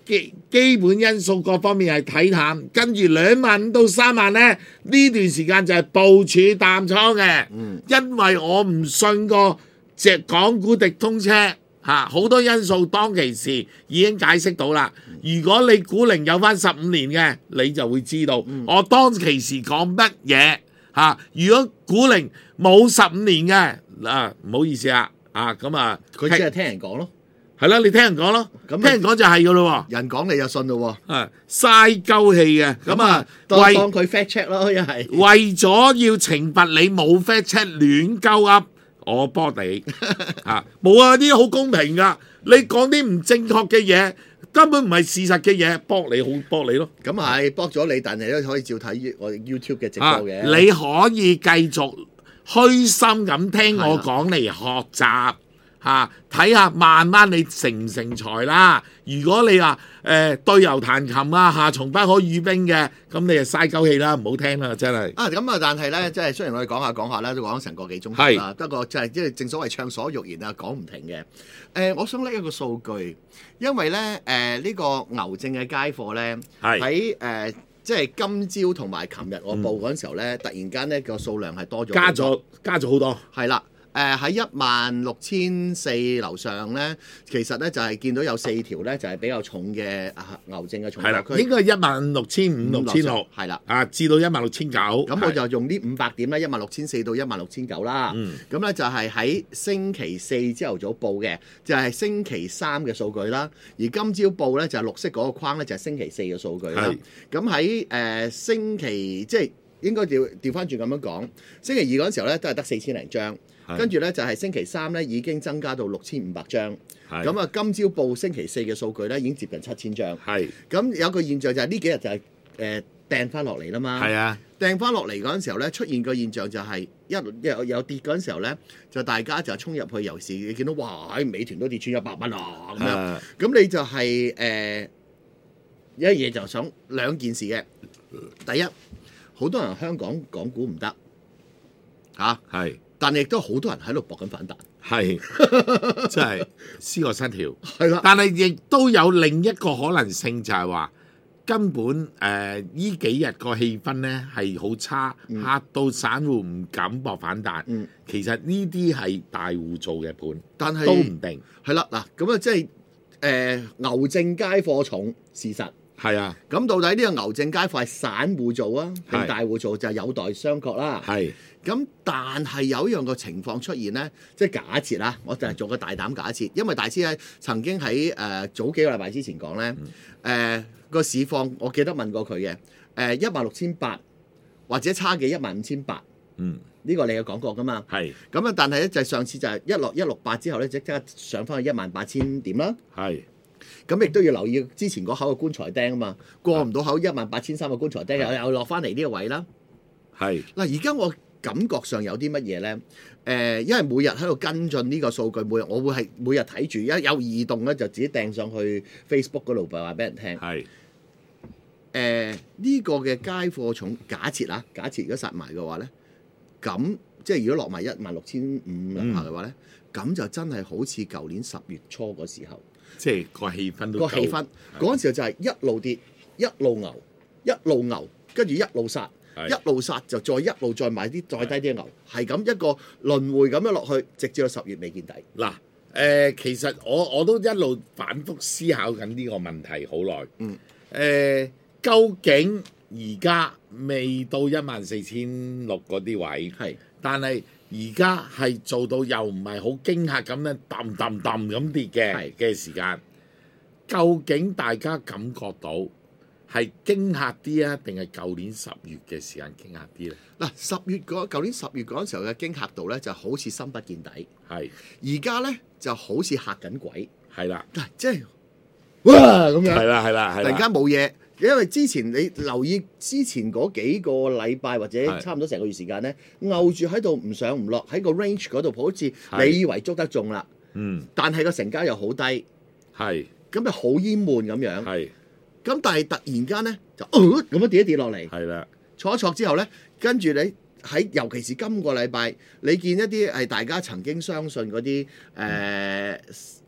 基基本因素各方面係睇淡，跟住兩萬五到三萬咧呢段時間就係部署淡倉嘅， 嗯、 因為我唔信個隻港股直通車嚇，好、啊、多因素當其時已經解釋到啦。如果你股齡有翻十五年嘅，你就會知道、嗯、我當其時講乜嘢嚇。如果股齡冇十五年嘅啊，唔好意思啊，啊咁啊， 佢只係聽人講咯。 係啦，你聽人講咯，聽人講就係噶咯喎， 人講你就信咯喎， 啊嘥鳩氣嘅，咁啊當當佢 fact check 咯，一係為咗要懲罰你冇 fact check 亂鳩噏，我波你啊冇啊，啲好公平噶，你講啲唔正確嘅嘢，根本唔係事實嘅嘢，搏你好搏你咯， 咁係搏咗你，但係都可以照睇我 YouTube 嘅直播嘅、 啊，你可以繼續虛心咁聽我講嚟學習。嚇，睇下慢慢你成唔成才啦。如果你話誒、呃、對牛彈琴啊，夏蟲不可語冰嘅，咁你就嘥鳩氣啦，唔好聽啦，真係。 啊，咁啊，但係咧，即係雖然我哋講下講下咧，都講咗成個幾鐘頭啦。不過就係即係正所謂暢所欲言啊，講唔停嘅。誒、呃，我想拎一個數據，因為咧誒呢、呃這個牛證嘅街貨咧，喺誒即係今朝同埋琴日我報嗰陣時候咧，嗯、突然間咧個數量係多咗， 加咗加咗好多。係啦。誒喺一萬六千四樓上咧，其實咧就係、是、見到有四條咧就係、是、比較重嘅牛證嘅重貨區， 應該係一萬六千五、六千六，係啦，啊至到一萬六千九。 咁我就用呢五百點咧，一萬六千四到一萬六千九啦。咁咧、嗯、就係喺星期四朝頭早報嘅，就係、是、星期三嘅數據啦。而今朝報咧就係、是、綠色嗰個框咧，就係、是、星期四嘅數據啦。咁喺誒星期即係應該調調翻轉咁樣講，星期二嗰陣時候咧都係得四千零張。跟住咧就係星期三咧已經增加到六千五百張，咁啊今朝報星期四嘅數據咧已經接近七千張。係咁有個現象就係呢幾日就係誒掟翻落嚟啦嘛。係啊，掟翻落嚟嗰陣時候咧出現個現象就係一有有跌嗰陣時候咧，就大家就衝入去，尤其是你見到哇喺美團都跌穿一百蚊啊咁樣，咁你就係誒有一嘢就想兩件事嘅。第一，好多人香港港股唔得嚇，係。但係亦都好多人喺度搏緊反彈，係真係思覺失調，係啦。但係亦都有另一個可能性，就係話根本誒呢、呃、幾日個氣氛咧係好差，嗯、嚇到散戶唔敢搏反彈。嗯、其實呢啲係大戶做嘅盤，但係都唔定。係啦，嗱咁啊，即係誒牛證街貨重事實。係啊，咁到底呢個牛證街貨係散戶做啊，定大戶做就有待商榷啦。係，咁但係有一樣個情況出現咧，即係假設啦，我就係做個大膽假設，因為大師咧曾經喺誒、呃、早幾個禮拜之前講咧，誒個市況我記得問過佢嘅，誒一萬六千八或者差嘅一萬五千八，嗯，呢個你有講過噶嘛？係，咁啊，但係咧就上次就係一落一六八之後咧，即刻上翻去一萬八千點啦。係。咁亦都要留意之前嗰口嘅棺材釘啊嘛，過唔到口一萬八千三嘅棺材釘又又落翻嚟呢個位啦。係嗱，而家我感覺上有啲乜嘢咧？誒、呃，因為每日喺度跟進呢個數據，每日我會係每日睇住，一有異動咧就自己掟上去 Facebook 嗰度話俾人聽。係誒呢個嘅街貨重，假設啊，假設如果殺埋嘅話咧，咁即係如果落埋一萬六千五樓下嘅話咧，咁、嗯、就真係好似舊年十月初嗰時候。即係個氣氛都個氣氛嗰陣的時候就係一路跌一路牛一路牛，跟住一路殺的一路殺就再一路再買啲再低啲嘅牛，係咁的一個輪迴咁樣落去，直至到十月未見底。嗱誒、呃，其實我我都一路反覆思考緊呢個問題好耐。嗯誒、呃，究竟而家未到一萬四千六嗰啲位係，的但係。而家係做到又唔係好驚嚇咁樣揼揼揼咁跌嘅嘅時間，究竟大家感覺到係驚嚇啲啊，定係舊年十月嘅時間驚嚇啲咧？嗱，十月嗰舊年十月嗰陣時候嘅驚嚇度咧，就好似深不見底。係，而家咧就好似嚇緊鬼。係啦，嗱，即係哇咁樣。係啦係啦係啦，突然間冇嘢。因為之前你留意之前嗰幾個禮拜或者差唔多成個月時間咧，牛住喺度唔上唔落，喺個 range 嗰度，好似你以為捉得中啦，嗯，但係個成交又好低，係，咁就好淹悶咁樣，係，咁但係突然間咧就咁樣跌一跌落嚟，係啦，挫一挫之後咧，跟住你喺尤其是今個禮拜，你見一啲係大家曾經相信嗰啲誒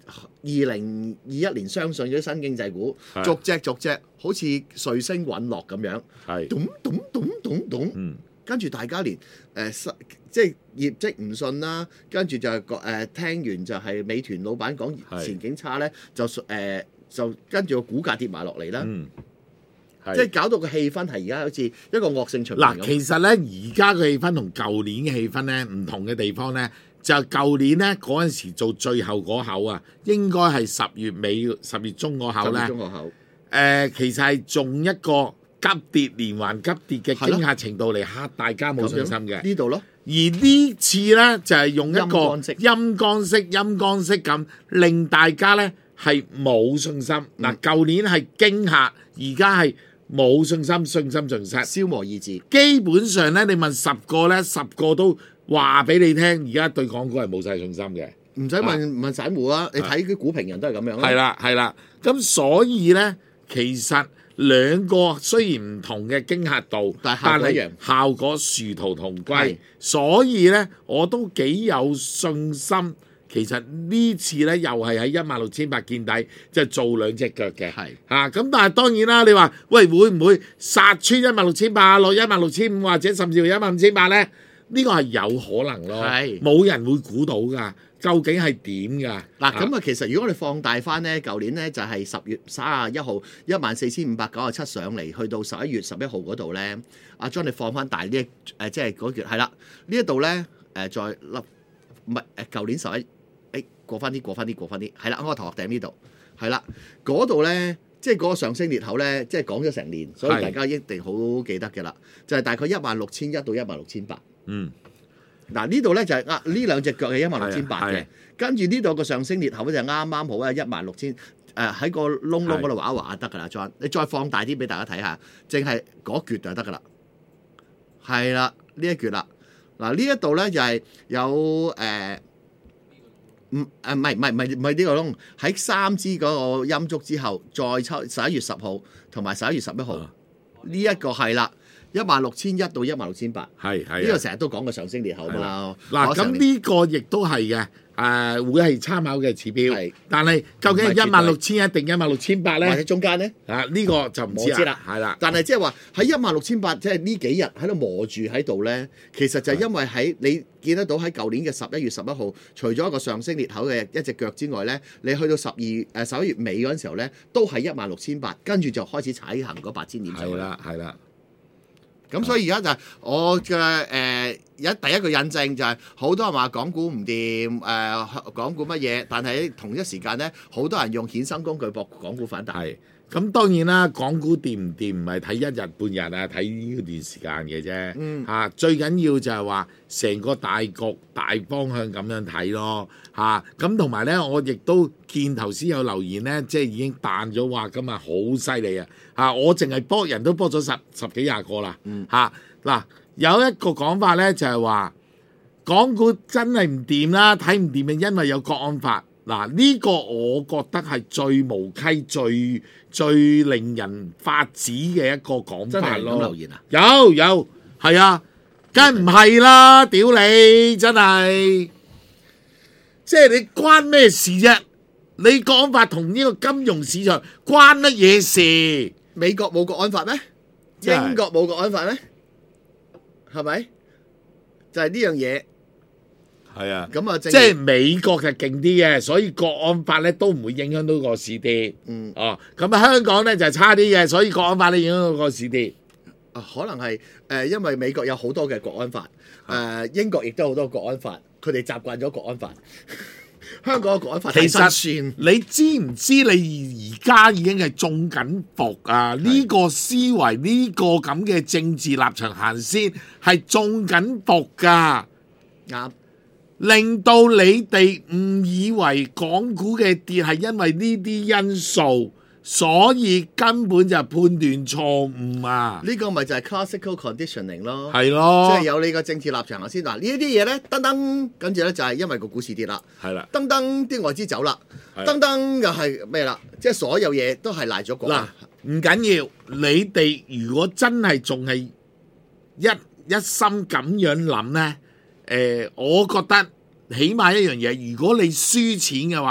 二零二一年相信咗啲新經濟股，逐隻逐隻好似瑞星隕落咁樣，咚咚咚咚咚， 嗯， 跟住大家連誒、呃、即係業績唔信啦，跟住就係誒、呃、聽完就係美團老闆講前景差咧，就誒、呃、就跟住個股價跌埋落嚟啦。嗯，即係搞到個氣氛係而家好似一個惡性循環咁。 嗱，其實咧而家嘅氣氛同舊年嘅氣氛咧唔同嘅地方咧，就舊年咧嗰陣時做最後嗰口啊，應該係十月尾、十月中嗰口咧。 十月中嗰口。誒、 呃，其實係仲一個急跌連環急跌嘅驚嚇程度嚟嚇大家冇信心嘅。 呢度咯。 而呢次咧就係、是、用一個陰乾式、陰乾式咁令大家咧係冇信心。嗱、嗯，舊年係驚嚇，而家係冇信心，信心盡失， 消磨意志。 基本上咧，你問十個咧，十個都話俾你聽，而家對港股係冇晒信心嘅。 唔使問、啊、問散戶啊，你睇啲股評人都係咁樣。 係啦，係啦。咁所以咧，其實兩個雖然唔同嘅驚嚇度， 但係效果殊途同歸。所以咧，我都幾有信心。其實呢次咧又係喺一萬六千八見底，就做兩隻腳嘅。係啊，咁但係當然啦，你話喂會唔會殺穿一萬六千八落一萬六千五，或者甚至乎一萬五千八咧？呢、這個係有可能咯，冇人會估到㗎。究竟係點㗎？ 嗱，咁啊，其實如果我哋放大翻咧，舊年咧就係十月三十一號一萬四千五百九十七上嚟，去到十一月十一號嗰度咧，阿 John 你放翻大呢一誒，即係嗰月係啦，呢一度咧誒再粒唔係誒舊年十一。誒過翻啲，過翻啲，過翻啲，係啦，我頭殼頂呢度，係啦，嗰度咧，即係嗰個上升裂口咧，即係講咗成年，所以大家一定好記得嘅啦，就係、是、大概一萬六千一到一萬六千八。嗯，嗱呢度咧就係呃呢兩隻腳係一萬六千八嘅，跟住呢度個上升裂口咧就啱啱好啊一萬六千，誒喺個窿窿嗰度畫一畫得㗎啦 John 你再放大啲俾大家睇下，淨係嗰橛就得㗎啦，係啦，呢一橛啦，嗱呢一度咧就係有誒。呃唔誒唔係唔係唔係唔係呢個窿，喺三支嗰個陰燭之後，再抽十一月十號同埋十一月十一號呢一個係啦，一萬六千一到一萬六千八， 係係呢個成日都講嘅上升裂口嘛。 嗱咁呢個亦都係嘅，誒、呃、會係參考嘅指標。係，但係究竟係一萬六千一定一萬六千八咧？ 或者中間咧？ 啊呢、這個就唔知啦。係啦， 但係即係話喺一萬六千八，即係呢幾日喺度磨住喺度咧，其實就係因為喺你見得到喺舊年嘅十一月十一號，除咗一個上升裂口嘅一隻腳之外咧，你去到十二誒十一月尾嗰陣時候咧，都係一萬六千八，跟住就開始踩行嗰八千點。 係啦，係啦。 咁所以而家就係我嘅誒，而、呃、家第一個印證就係、是、好多人話港股唔掂，誒、呃、港股乜嘢，但係同一時間咧，好多人用衍生工具博港股反彈。係， 咁當然啦，港股掂唔掂唔係睇一日半日啊，睇呢段時間嘅啫。嗯，嚇、啊、最緊要就係話成個大局大方向咁樣睇咯。嚇，咁同埋咧，我亦都見頭先有留言咧，即係已經彈咗話今日好犀利啊！嚇，我淨係波人都波咗十十幾廿個啦。嗯，嚇嗱，有一個講法咧就係話港股真係唔掂啦，睇唔掂嘅，因為有國安法。嗱，呢個我覺得係最無稽、最最令人發指嘅一個講法咯。 有留言啊？ 有有，係啊，梗唔係啦，屌你真係，即係你關咩事啫？你國安法同呢個金融市場關乜嘢事？ 美國冇國安法咩？英國冇國安法咩？係咪？就係呢樣嘢。 係啊， 咁啊， 即係美國就勁啲嘅，所以國安法咧都唔會影響到個市跌。嗯，哦，咁啊香港咧就係差啲嘅，所以國安法咧影響到個市跌。 啊，可能係誒、呃，因為美國有好多嘅國安法，誒、呃、英國亦都好多國安法，佢哋習慣咗國安法。香港嘅國安法其實你知唔知你而家已經係中緊伏啊？呢、這個思維呢、這個咁嘅政治立場行先係中緊伏㗎。啱。令到你哋誤以為港股嘅跌係因為呢啲因素，所以根本就係判斷錯誤啊！ 呢個咪就係 classical conditioning 咯， 係咯， 即係有你個政治立場先。嗱，呢一啲嘢咧，噔噔，跟住咧就係因為個股市跌啦，係啦，噔噔啲外資走啦，噔噔又係咩啦？即係所有嘢都係賴咗國。嗱， 唔緊要，你哋如果真係仲係一一心咁樣諗咧。誒、呃，我覺得起碼一樣嘢，如果你輸錢嘅話咧，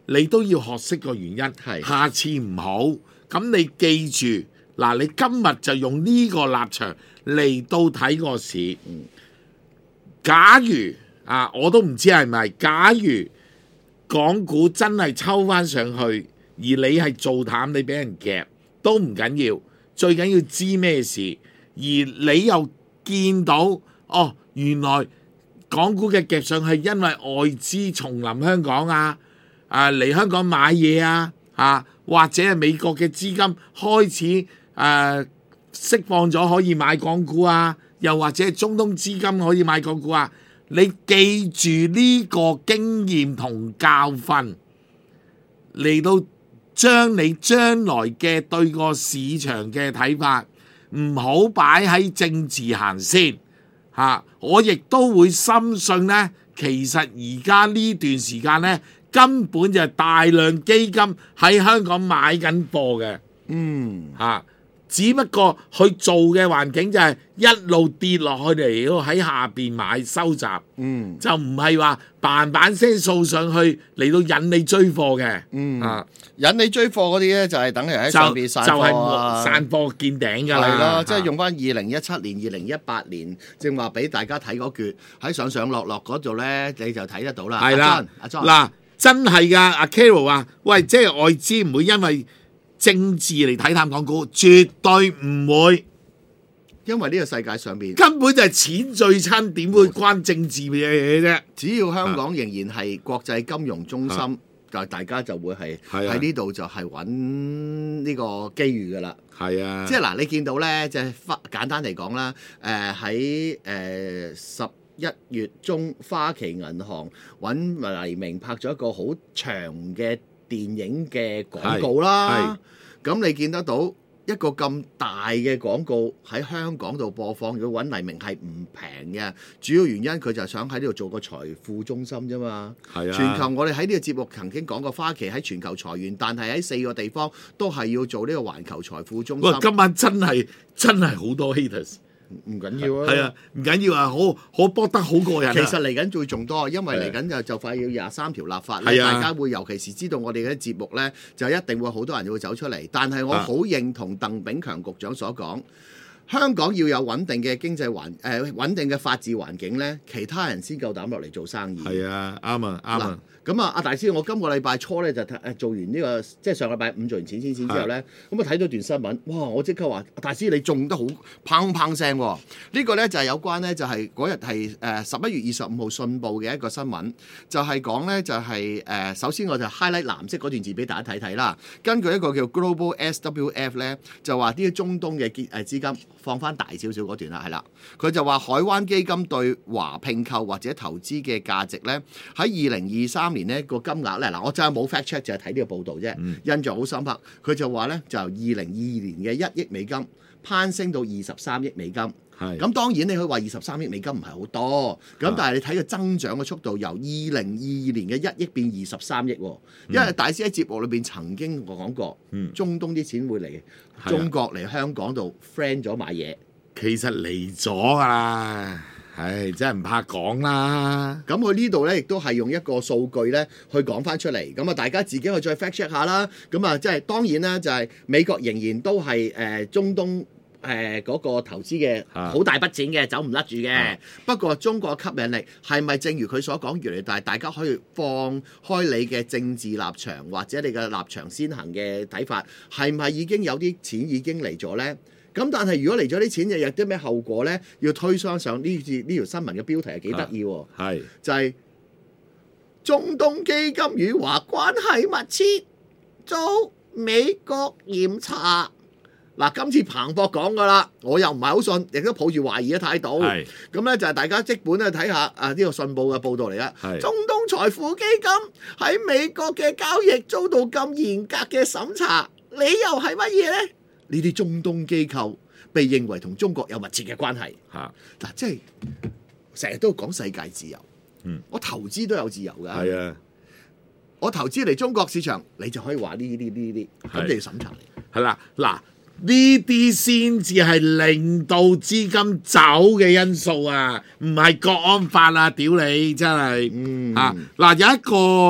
你都要學識個原因， 係下次唔好。咁你記住，嗱，你今日就用呢個立場嚟到睇個市。假如啊，我都唔知係咪，假如港股真係抽翻上去，而你係做淡，你俾人夾都唔緊要，最緊要知咩事，而你又見到哦，原來港股嘅夾上係因為外資重臨香港啊，啊嚟香港買嘢啊，啊或者係美國嘅資金開始誒、啊、釋放咗可以買港股啊，又或者係中東資金可以買港股啊，你記住呢個經驗同教訓嚟到將你將來嘅對個市場嘅睇法，唔好擺喺政治行先嚇、啊。我亦都會深信呢，其實而家呢段時間呢，根本就係大量基金喺香港買緊貨嘅， 嗯嚇、啊。只不過去做嘅環境就係一路跌落去嚟，喺下邊買收集， 嗯， 就唔係話嘭嘭聲掃上去嚟到引你追貨嘅， 嗯啊， 引你追貨嗰啲咧就係等於喺上邊散就係貨啊， 散貨見頂㗎啦， 係咯，即係啊用翻二零一七年、二零一八年，正話俾大家睇嗰橛喺上上落落嗰度咧，你就睇得到啦。 係啦， 阿 John， 嗱，真係㗎，阿 Carol 話，喂，即係外資唔會因為政治嚟睇淡港股，絕對唔會， 因為呢個世界上邊根本就係錢最親，點會關政治嘅嘢啫？ 只要香港仍然係國際金融中心， 啊就大家就會係係啊喺呢度就係揾呢個機遇㗎啦。 係啊， 即係嗱，你見到咧，就係花簡單嚟講啦，誒喺誒十一月中，花旗銀行揾黎明拍咗一個好長嘅電影嘅廣告啦。咁你見得到一個咁大嘅廣告喺香港度播放，要揾黎明係唔平嘅。主要原因佢就係想喺呢度做個財富中心啫嘛。 係啊， 全球我哋喺呢個節目曾經講過，花旗喺全球裁員，但係喺四個地方都係要做呢個環球財富中心。 喂，今晚真係真係好多 haters。 唔緊要啊， 係啊，唔緊要啊，好好搏得好過癮啊。 其實嚟緊會仲多，因為嚟緊就就快要廿三條立法咧， 係啊大家會尤其是知道我哋嘅節目咧，就一定會好多人會走出嚟。但係我好認同鄧炳強局長所講，香港要有穩定嘅經濟環誒、呃、穩定嘅法治環境咧，其他人先夠膽落嚟做生意。 係啊，啱啊，啱啊。 咁啊，阿大師，我今個禮拜初咧就誒做完呢、呢個，即係上個禮拜五做完錢錢錢之後咧，咁啊睇到段新聞，哇！我即刻話，大師你中得好砰砰聲喎！呢個咧就係有關咧，就係嗰日係誒十一月二十五號信報嘅一個新聞，就係講咧就係、是、誒首先我就 highlight 藍色嗰段字俾大家睇睇啦。根據一個叫 Global S W F 咧，就話啲中東嘅結誒資金放翻大少少嗰段啦，係啦，佢就話海灣基金對華併購或者投資嘅價值咧，喺二零二三年呢個金額咧，嗱我真係冇 fact check，就係睇呢個報導啫， 嗯、 印象好深刻。佢就話咧，就由二零二二年嘅一億美金攀升到二十三億美金。 係咁當然你可以話二十三億美金唔係好多，咁但係你睇個增長嘅速度，由二零二二年嘅一億變二十三億喎。因為大師喺節目裏邊曾經講過， 嗯、 中東啲錢會嚟中國嚟香港度 friend 咗買嘢， 其實嚟咗㗎啦。唉，真係唔怕講啦。 咁佢呢度咧，亦都係用一個數據咧去講翻出嚟。咁啊，大家自己去再 fact check 下啦。咁啊，即係當然啦，就係美國仍然都係誒、呃、中東誒嗰、呃那個投資嘅好大筆錢嘅，走唔甩住嘅。啊、不過中國吸引力係咪正如佢所講越嚟越大？大家可以放開你嘅政治立場或者你嘅立場先行嘅睇法，係唔係已經有啲錢已經嚟咗咧？咁但係如果嚟咗啲錢，又有啲咩後果咧？要推雙上呢次呢條新聞嘅標題係幾得意喎？ 係、啊、 就係中東基金與華關係密切，遭美國嚴查。嗱，今次彭博講噶啦，我又唔係好信，亦都抱住懷疑嘅態度。 係咁咧，就係大家即本咧睇下啊呢、呢個信報嘅報導嚟啦。 係中東財富基金喺美國嘅交易遭到咁嚴格嘅審查，理由係乜嘢咧？呢啲中東機構被認為同中國有密切嘅關係。 嚇嗱、啊，即係成日都講世界自由。 嗯， 我投資都有自由㗎。 係啊， 我投資嚟中國市場，你就可以話呢啲呢啲，咁你要審查你。 係啦，嗱呢啲先至係令到資金走嘅因素啊，唔係國安法啊！屌你真係， 嗯啊嗱有一個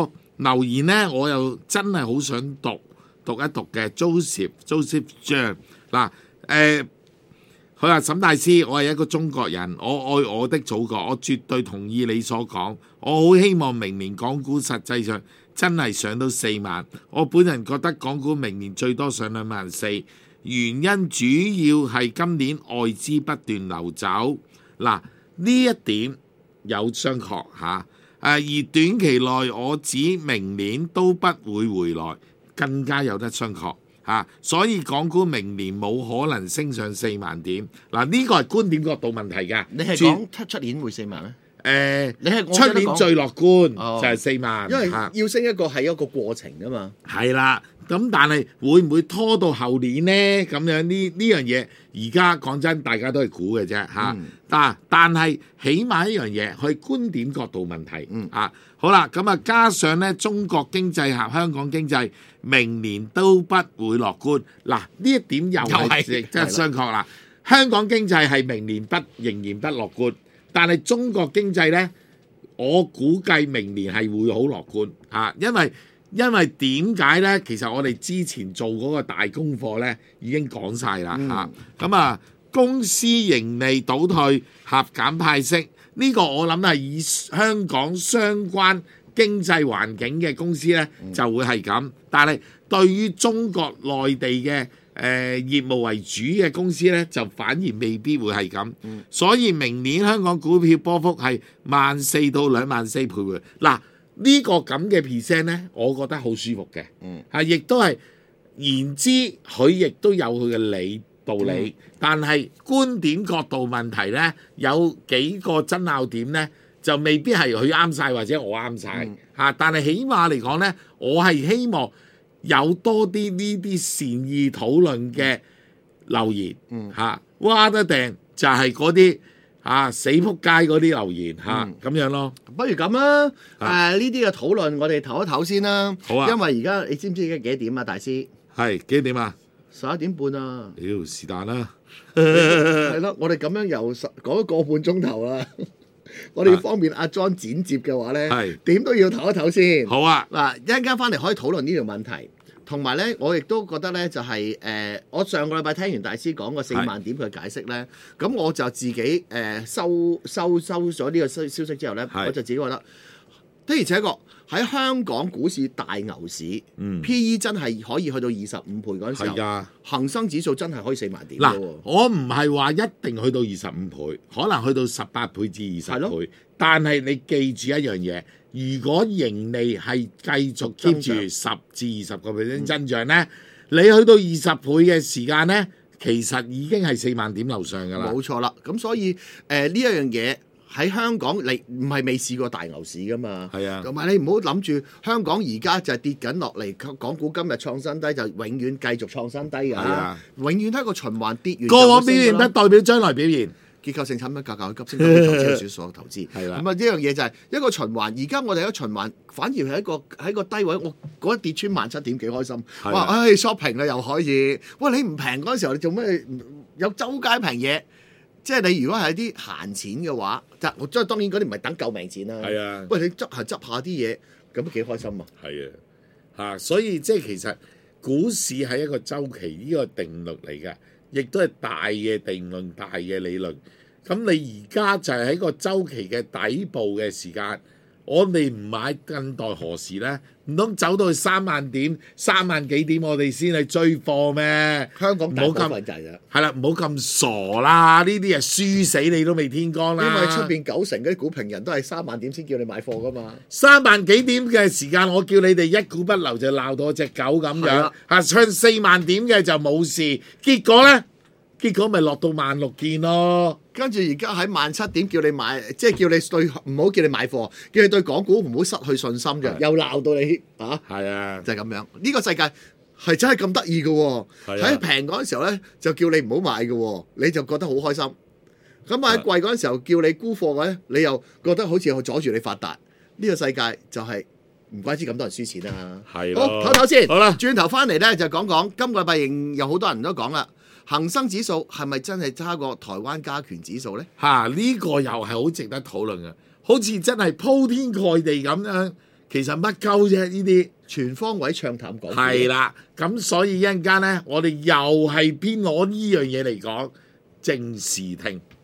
留言咧，我又真係好想讀讀一讀嘅 Joseph Joseph John 嗱誒。佢話沈大師，我係一個中國人，我愛我的祖國，我絕對同意你所講。我好希望明年港股實際上真係上到四萬。我本人覺得港股明年最多上兩萬四，原因主要係今年外資不斷流走。嗱，呢一點有商榷嚇。誒，而短期內我指明年都不會回來，更加有得商榷。啊，所以港股明年冇可能升上四萬點。嗱，呢個係觀點角度問題㗎。 你係講出出年會四萬咩？誒、 呃， 你係出年最樂觀、 哦、 就係四萬， 因為要升一個係一個過程㗎嘛。 係啦，咁但係會唔會拖到後年呢？咁樣呢呢樣嘢，而家講真，大家都係估嘅啫嚇。但但係起碼一樣嘢，係觀點角度問題。嗯啊，好啦，咁啊加上咧，中國經濟合香港經濟明年都不會樂觀。嗱，呢一點又係即係商榷啦。香港經濟係明年不仍然不樂觀，但係中國經濟咧，我估計明年係會好樂觀啊，因為因為點解咧？其實我哋之前做嗰個大功課咧，已經講晒啦嚇。咁、嗯、啊，公司盈利倒退、合減派息，呢、這個我諗係以香港相關經濟環境嘅公司咧，就會係咁。但係對於中國內地嘅誒、呃、業務為主嘅公司咧，就反而未必會係咁。嗯、所以明年香港股票波幅係萬四到兩萬四徘徊。嗱。呢個咁嘅 percent 咧，我覺得好舒服嘅，嗯，係亦都係言之，佢亦都有佢嘅理道理，嗯、但係觀點角度問題咧，有幾個爭拗點咧，就未必係佢啱晒或者我啱晒嚇，嗯、但係起碼嚟講咧，我係希望有多啲呢啲善意討論嘅留言，嗯嚇，哇得定就係嗰啲。啊！死仆街嗰啲留言嚇，咁、啊嗯、樣咯。 不如咁啦，誒呢啲嘅討論我哋唞一唞先啦。 好啊。 因為而家你知唔知而家幾點啊，大師？ 係幾點啊？ 十一點半啊。 屌是但啦。 係咯，我哋咁樣又講咗個半鐘頭啦。我哋要方便阿 John 剪接嘅話咧，係點是都要唞一唞先。 好啊。 嗱，一陣間翻嚟可以討論呢條問題。同埋咧，我亦都覺得咧，就係、是、誒、呃，我上個禮拜聽完大師講個四萬點嘅解釋咧，咁是我就自己誒、呃、收收收咗呢個消消息之後咧，是我就自己覺得的而且確喺香港股市大牛市、嗯、P E 真係可以去到二十五倍嗰陣時候，的恆生指數真係可以四萬點。嗱， 我唔係話一定去到二十五倍，可能去到十八倍至二十倍，的但係你記住一樣嘢。如果盈利係繼續 keep 住十至二十個 percent 增長咧，嗯、你去到二十倍嘅時間咧，其實已經係四萬點樓上㗎啦。冇錯啦， 咁所以誒呢一樣嘢喺香港你唔係未試過大牛市㗎嘛？係啊，同埋你唔好諗住香港而家就係跌緊落嚟，港股今日創新低就永遠繼續創新低㗎。係啊，永遠都係一個循環跌完。 過往表現不代表將來表現。 結構性產品價格急升，投資少數投資。係啦，咁啊呢樣嘢就係一個循環。而家我哋一個循環，反而係一個喺個低位。我嗰一跌穿萬七點幾開心。哇！唉 shopping 啦又可以。喂，你唔平嗰陣時候，你做咩有周街平嘢？即係你如果係啲閒錢嘅話，即係即係當然嗰啲唔係等救命錢啦。係啊。喂，你執下執下啲嘢，咁都幾開心啊！ 係啊，嚇！所以即係其實股市係一個周期，呢個定律嚟嘅。亦都係大嘅定論、大嘅理論。咁你而家就係喺個週期嘅底部嘅時間，我哋唔買，更待何時呢？唔通走到去三萬點、三萬幾點，我哋先去追貨咩？ 香港大部分就係啦， 係啦，唔好咁傻啦！呢啲係輸死你都未天光啦。 因為出邊九成嗰啲股評人都係三萬點先叫你買貨噶嘛。 三萬幾點嘅時間，我叫你哋一股不留就鬧到隻狗咁樣。嚇，唱四萬點嘅就冇事，結果呢？結果咪落到萬六件咯。 跟住而家喺萬七點叫你買，即係叫你對唔好叫你買貨，叫你對港股唔好失去信心嘅，的又鬧到你啊！係啊的，就係咁樣。呢、呢個世界係真係咁得意嘅喎。喺平嗰陣時候咧，就叫你唔好買嘅喎，你就覺得好開心。咁喺貴嗰陣時候叫你沽貨嘅咧，你又覺得好似阻住你發達。呢、呢個世界就係、是、唔怪之咁多人輸錢啦。係的，好唞唞先。好啦，轉頭翻嚟咧就講講今個禮拜仍有好多人都講啦。恒生指數係咪真係差過台灣加權指數呢？嚇、啊！呢、呢個又係好值得討論嘅，好似真係鋪天蓋地咁樣其實乜鳩啫呢啲？ 全方位暢談港股。 係啦，咁所以一陣間咧，我哋又係偏攞呢樣嘢嚟講，正視聽。